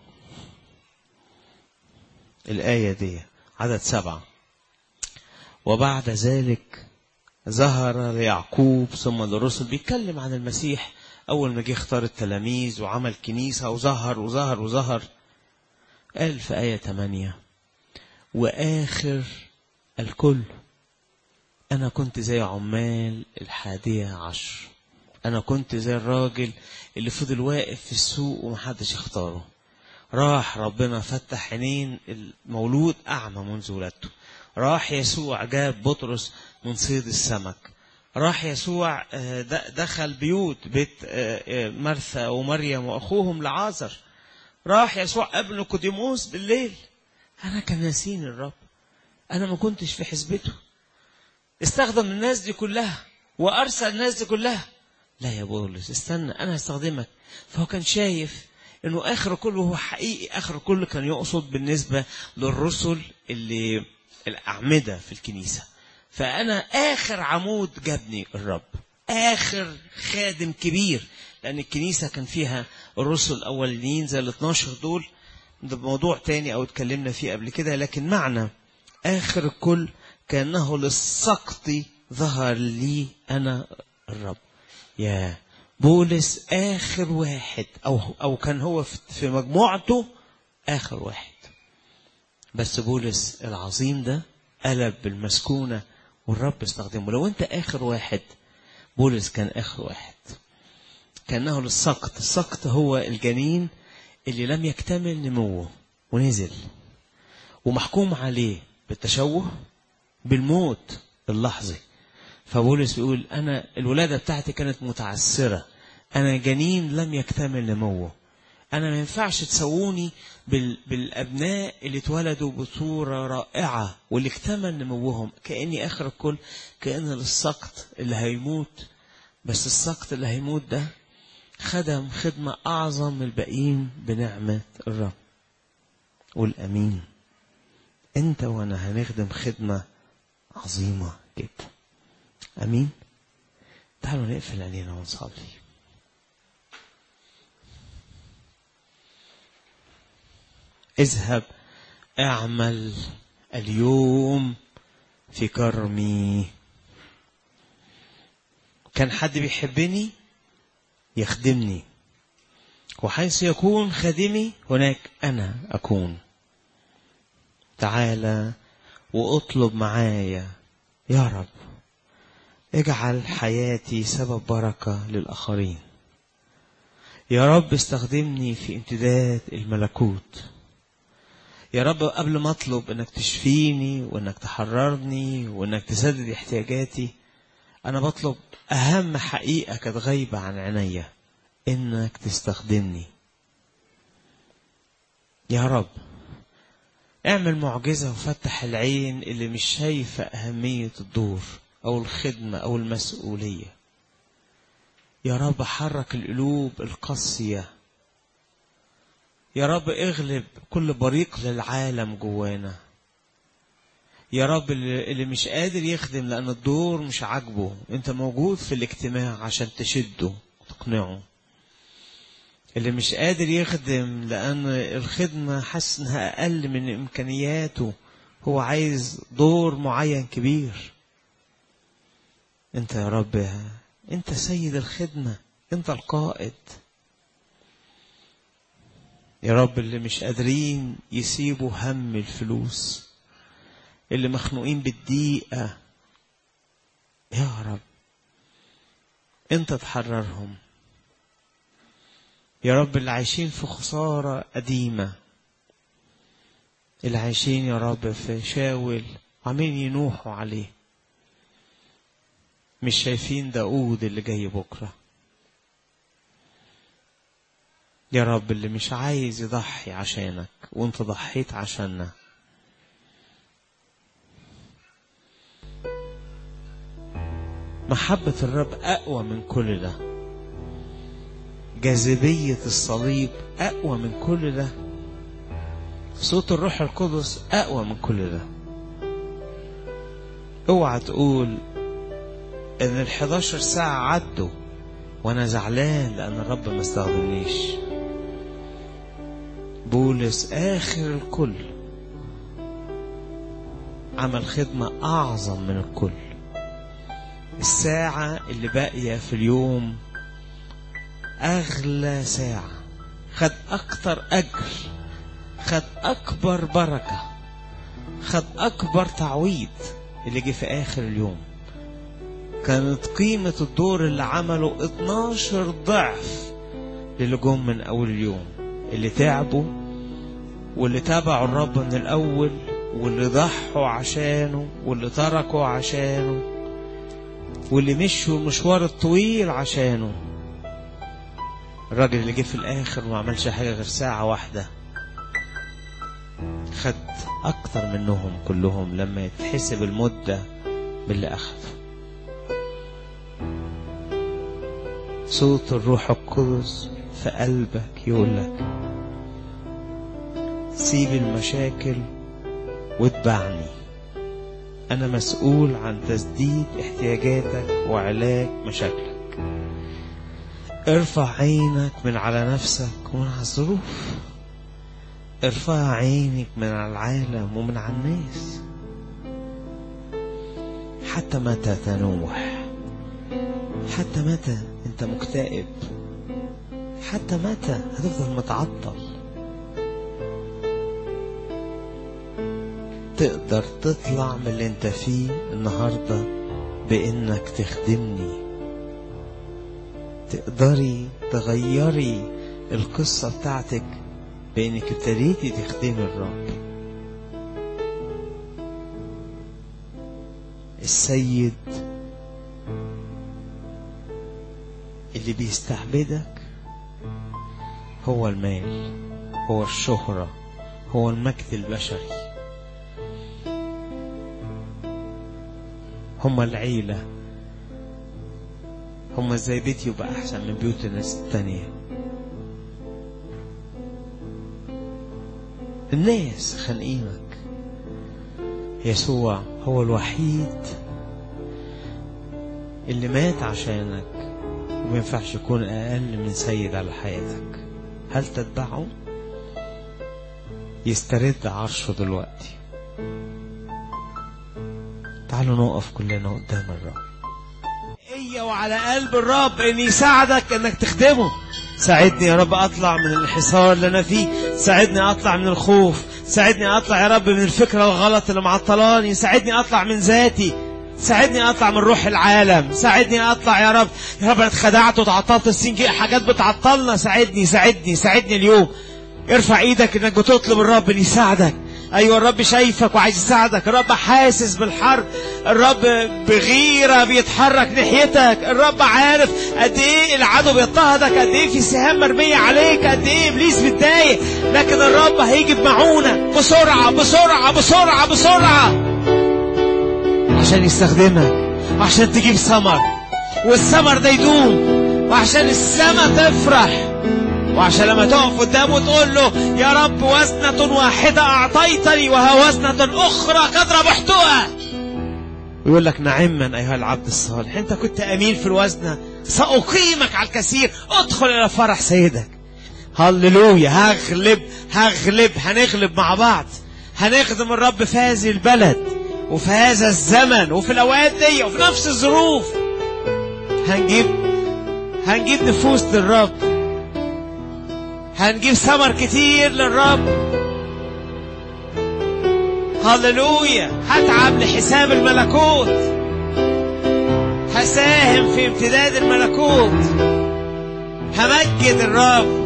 الآية دي، عدد سبعة: وبعد ذلك ظهر ليعقوب ثم للرسل. بيتكلم عن المسيح أول ما جه اختار التلاميذ وعمل كنيسة وظهر وظهر وظهر. قال في آية ثمانية: وآخر الكل أنا كنت زي عمال الحادية عشر. أنا كنت زي الراجل اللي فضل واقف في السوق ومحدش اختاره. راح ربنا فتح عينين المولود أعمى منذ ولادته. راح يسوع جاب بطرس من صيد السمك. راح يسوع دخل بيوت بيت مرثا ومريم وأخوهم لعازر. راح يسوع قابل نيقوديموس بالليل. أنا كان ناسين الرب، أنا ما كنتش في حسبته. استخدم الناس دي كلها وأرسل الناس دي كلها. لا يا بولس استنى، أنا هستخدمك. فهو كان شايف إنه آخر كله هو حقيقي. آخر كله كان يقصد بالنسبة للرسل اللي الأعمدة في الكنيسة. فأنا آخر عمود جابني الرب، آخر خادم كبير، لأن الكنيسة كان فيها الرسل الأولين زي الاثناشر دول، ده موضوع تاني أو اتكلمنا فيه قبل كده. لكن معنى آخر الكل كأنه للسقط ظهر لي أنا الرب. يا بولس آخر واحد، أو أو كان هو في مجموعته آخر واحد. بس بولس العظيم ده قلب بالمسكونة والرب استخدمه. لو انت اخر واحد، بولس كان اخر واحد، كأنه للسقط. السقط هو الجنين اللي لم يكتمل نموه ونزل ومحكوم عليه بالتشوه بالموت اللحظي. فبولس بيقول أنا الولادة بتاعتي كانت متعسرة، أنا جنين لم يكتمل نموه، أنا ما ينفعش تسووني بالأبناء اللي اتولدوا بصورة رائعة واللي اكتمل نموهم. كأني آخر الكل، كأن للسقط اللي هيموت، بس السقط اللي هيموت ده خدم خدمة أعظم من الباقيين بنعمة الرب. والأمين أنت وأنا هنخدم خدمة عظيمة جدا. أمين. تعالوا نقفل علينا ونصلي. اذهب اعمل اليوم في كرمي. كان حد بيحبني يخدمني، وحيث يكون خادمي هناك أنا أكون. تعالى واطلب معايا يا رب اجعل حياتي سبب بركة للآخرين. يا رب استخدمني في امتداد الملكوت. يا رب قبل ما اطلب انك تشفيني وانك تحررني وانك تسدد احتياجاتي، انا بطلب اهم حقيقة كانت غايبة عن عينيا، انك تستخدمني. يا رب اعمل معجزة وفتح العين اللي مش شايفة اهمية الدور او الخدمة او المسؤولية. يا رب حرك القلوب القاسية. يا رب اغلب كل بريق للعالم جوانا. يا رب اللي مش قادر يخدم لأن الدور مش عاجبه، انت موجود في الاجتماع عشان تشده وتقنعه. اللي مش قادر يخدم لأن الخدمة حاسس انها أقل من إمكانياته، هو عايز دور معين كبير. انت يا رب انت سيد الخدمة، انت القائد. يا رب اللي مش قادرين يسيبوا هم الفلوس، اللي مخنوقين بالضيقة، يا رب انت تحررهم. يا رب اللي عايشين في خسارة قديمة، اللي عايشين يا رب في شاول عمالين ينوحوا عليه، مش شايفين داود اللي جاي بكرة. يا رب اللي مش عايز يضحي عشانك وانت ضحيت عشاننا. محبة الرب أقوى من كل ده، جاذبية الصليب أقوى من كل ده، صوت الروح القدس أقوى من كل ده. اوعى تقول ان الحداشر ساعة عدوا وانا زعلان لان الرب ما استخدمنيش. بولس آخر الكل عمل خدمة أعظم من الكل. الساعة اللي باقية في اليوم أغلى ساعة، خد أكتر أجر، خد أكبر بركة، خد أكبر تعويض اللي جه في آخر اليوم. كانت قيمة الدور اللي عمله اتناشر ضعف للي جم من أول اليوم، اللي تعبوا واللي تابعوا الرب من الأول واللي ضحوا عشانه واللي تركوا عشانه واللي مشوا المشوار الطويل عشانه. الراجل اللي جه في الآخر وما عملش حاجة غير ساعة واحدة خد أكتر منهم كلهم لما يتحسب المدة باللي أخذ. صوت الروح القدس في قلبك يقولك سيب المشاكل واتبعني، أنا مسؤول عن تسديد احتياجاتك وعلاج مشاكلك. ارفع عينك من على نفسك ومن على الظروف، ارفع عينك من على العالم ومن على الناس. حتى متى تنوح؟ حتى متى انت مكتئب؟ حتى متى هتفضل متعطل؟ تقدر تطلع من اللي انت فيه النهاردة بانك تخدمني. تقدري تغيري القصة بتاعتك بانك ابتديتي تخدمي الرب. السيد اللي بيستعبدك هو المال، هو الشهرة، هو المجد البشري، هم العيلة، هم ازاي بيتي يبقى احسن من بيوت الناس التانية. الناس خانقينك. يسوع هو الوحيد اللي مات عشانك وما ينفعش يكون اقل من سيد على حياتك. هل تتبعه؟ يسترد عرشه دلوقتي. تعالوا نقف كلنا قدام الرب. ايه وعلى قلب الرب ان يساعدك انك تخدمه. ساعدني يا رب اطلع من الحصار اللي انا فيه، ساعدني اطلع من الخوف، ساعدني اطلع يا رب من الفكرة الغلط اللي معطلاني، ساعدني اطلع من ذاتي، ساعدني اطلع من روح العالم، ساعدني اطلع يا رب. يا رب انا اتخدعت وتعطلت السنين، حاجات بتعطلنا. ساعدني ساعدني ساعدني اليوم. ارفع ايدك انك بتطلب الرب ان يساعدك. ايوه الرب شايفك وعايز يساعدك. الرب حاسس بالحرب. الرب بغيرة بيتحرك ناحيتك. الرب عارف قد ايه العدو بيضطهدك، قد ايه في سهام مرمية عليك، قد ايه ابليس بيتضايق، لكن الرب هيجي بمعونة بسرعة بسرعة بسرعة بسرعة عشان يستخدمك، عشان تجيب ثمر والثمر ده يدوم، وعشان السماء تفرح، وعشان لما تقف قدامه تقول له يا رب وزنة واحدة أعطيتني وها وزنة أخرى قد ربحتها. ويقول لك نعما أيها العبد الصالح، أنت كنت أمين في الوزنة، سأقيمك على الكثير، ادخل إلى فرح سيدك. هللويا. هغلب هغلب هنغلب مع بعض. هنخدم الرب في هذه البلد وفي هذا الزمن وفي الأوقات دي وفي نفس الظروف. هنجيب هنجيب نفوس للرب، هنجيب ثمر كتير للرب. هللويا. هتعب لحساب الملكوت، هساهم في امتداد الملكوت، همجد الرب.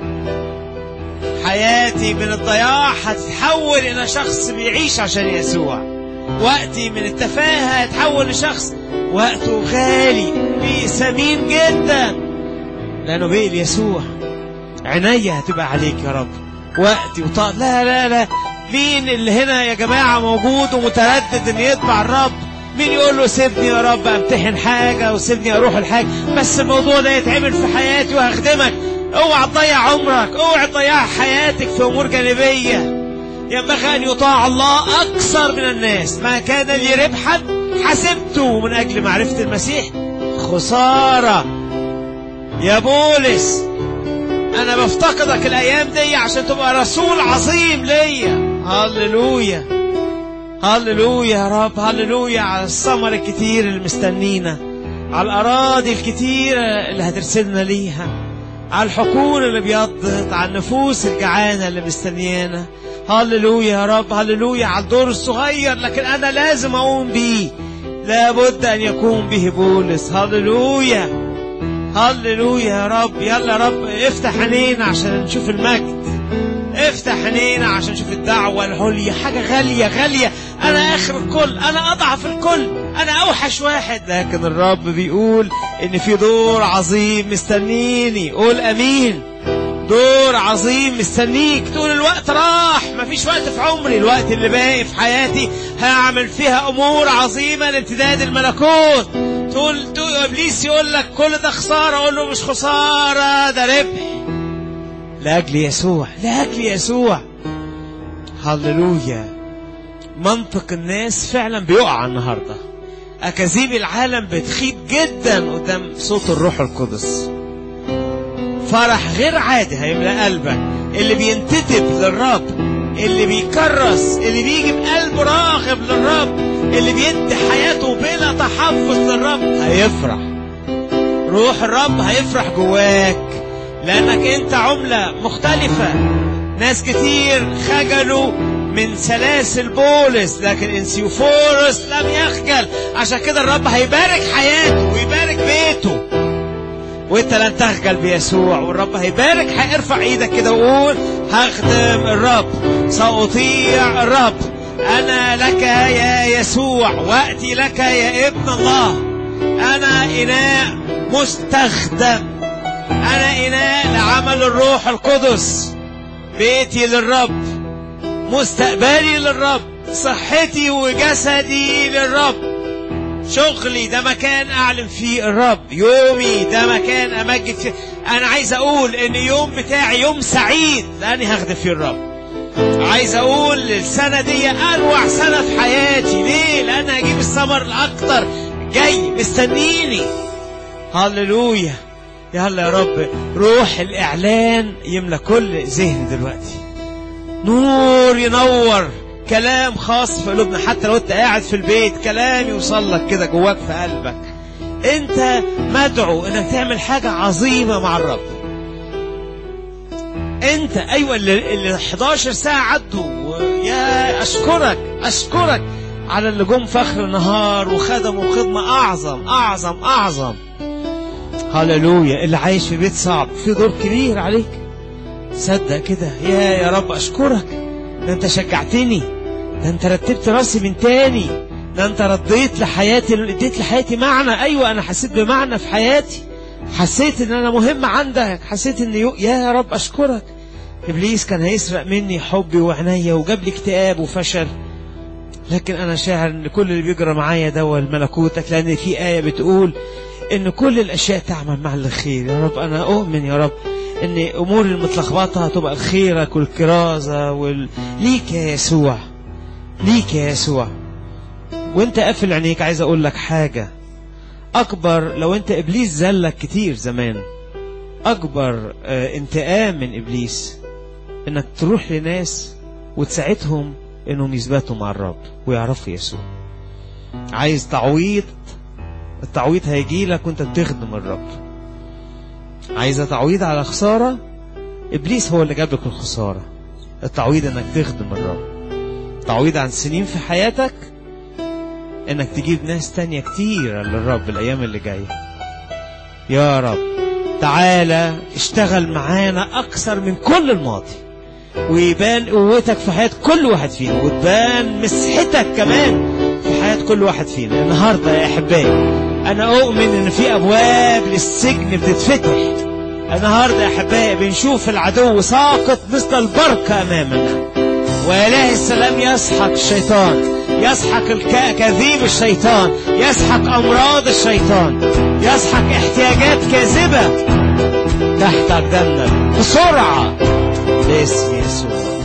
حياتي من الضياع هتتحول إلى شخص بيعيش عشان يسوع. وقتي من التفاهة هتحول لشخص وقته غالي ثمين جدا لأنه بقي ليسوع. عينيا هتبقى عليك يا رب. وقتي وطاق لا لا لا. مين اللي هنا يا جماعة موجود ومتردد ان يتبع الرب؟ مين يقول له سيبني يا رب امتحن حاجة وسيبني اروح الحاجة، بس الموضوع ده يتعمل في حياتي وهخدمك. اوعى تضيع عمرك، اوعى تضيع حياتك في امور جانبية. ينبغي ان يطاع الله اكثر من الناس. ما كان لي ربحا حسبته من اجل معرفة المسيح خسارة. يا بولس انا بفتقدك الايام دي عشان تبقى رسول عظيم ليا. هللويا هللويا يا رب. هللويا على الثمر الكتير اللي مستنينا، على الاراضي الكتيرة اللي هترسلنا ليها، على الحقول اللي بيضت، على النفوس الجعانة اللي مستنيانا. هللويا يا رب. هللويا على الدور الصغير لكن انا لازم اقوم بيه، لابد ان يكون به بولس. هللويا هللويا يا رب. يلا يا رب افتح عينينا عشان نشوف المجد، افتح عينينا عشان نشوف الدعوة العليا. حاجة غالية غالية. انا اخر الكل، انا اضعف الكل، انا اوحش واحد، لكن الرب بيقول ان في دور عظيم مستنيني. قول امين. دور عظيم مستنيك. تقول الوقت راح، مفيش وقت في عمري، الوقت اللي باقي في حياتي هعمل فيها امور عظيمة لامتداد الملكوت. تقول تقول ابليس يقول لك كل ده خسارة، اقول له مش خسارة، ده ربح لاجل يسوع، لاجل يسوع. هللويا. منطق الناس فعلا بيقع النهارده. اكاذيب العالم بتخيب جدا قدام صوت الروح القدس. فرح غير عادي هيملأ قلبك. اللي بينتدب للرب، اللي بيكرس، اللي بيجي بقلب راغب للرب، اللي بيدي حياته بلا تحفظ للرب هيفرح. روح الرب هيفرح جواك لأنك أنت عملة مختلفة. ناس كتير خجلوا من سلاسل بولس، لكن انسيوفورس لم يخجل. عشان كده الرب هيبارك حياته ويبارك بيته، وانت لن تخجل بيسوع. والرب هيبارك. هيرفع ايدك كده وقول هخدم الرب، سأطيع الرب. انا لك يا يسوع، واتي لك يا ابن الله. انا اناء مستخدم، انا اناء لعمل الروح القدس. بيتي للرب، مستقبلي للرب، صحتي وجسدي للرب، شغلي ده مكان اعلم فيه الرب، يومي ده مكان امجد فيه. انا عايز اقول ان يوم بتاعي يوم سعيد لاني هخدم فيه الرب. عايز اقول السنة دي اروع سنة في حياتي. ليه؟ لان هجيب الثمر الاكتر جاي مستنيني. هللويا. يلا يا رب روح الاعلان يملى كل ذهن دلوقتي، نور ينور، كلام خاص في قلوبنا. حتى لو انت قاعد في البيت كلام يوصل لك كده جواك في قلبك. انت مدعو انك تعمل حاجة عظيمة مع الرب. انت ايوه اللي حداشر ساعة عدوا، يا اشكرك اشكرك على اللي جم في اخر النهار وخدموا خدمة اعظم اعظم اعظم. هللويا. اللي عايش في بيت صعب في دور كبير عليك. صدق كده. يا يا رب اشكرك، ده انت شجعتني، ده انت رتبت راسي من تاني، ده انت رديت لحياتي، اديت لحياتي معنى. ايوه انا حسيت بمعنى في حياتي، حسيت ان انا مهم عندك، حسيت ان يو... يا رب اشكرك. ابليس كان هيسرق مني حبي وعناية وجاب لي اكتئاب وفشل، لكن انا شاعر ان كل اللي بيجرى معايا ده ملكوتك، لان في آية بتقول ان كل الاشياء تعمل مع الخير. يا رب انا اؤمن يا رب ان امور المتلخبطه هتبقى لخيرك والكرازه وال... ليك يا يسوع، ليك يا يسوع. وانت قافل عينيك عايز اقول لك حاجه اكبر. لو انت ابليس زلك كتير زمان، اكبر اه انتقام من ابليس انك تروح لناس وتساعدهم انهم يثبتوا مع الرب ويعرفوا يسوع. عايز تعويض، التعويض هيجي لك وانت بتخدم الرب. عايزة تعويض على خسارة، ابليس هو اللي جاب لك الخسارة. التعويض انك تخدم الرب. تعويض عن سنين في حياتك انك تجيب ناس تانية كتير للرب الايام اللي جاية. يا رب تعالى اشتغل معانا اكثر من كل الماضي، ويبان قوتك في حياة كل واحد فينا، وتبان مسحتك كمان في حياة كل واحد فينا. النهاردة يا احبائي انا اؤمن ان في ابواب للسجن بتتفتح. النهاردة يا احبائي بنشوف العدو ساقط مثل البركة امامنا، وإله السلام يسحق الشيطان، يسحق كذيب الشيطان، يسحق امراض الشيطان، يسحق احتياجات كاذبة تحت اقدامنا بسرعة باسم يسوع.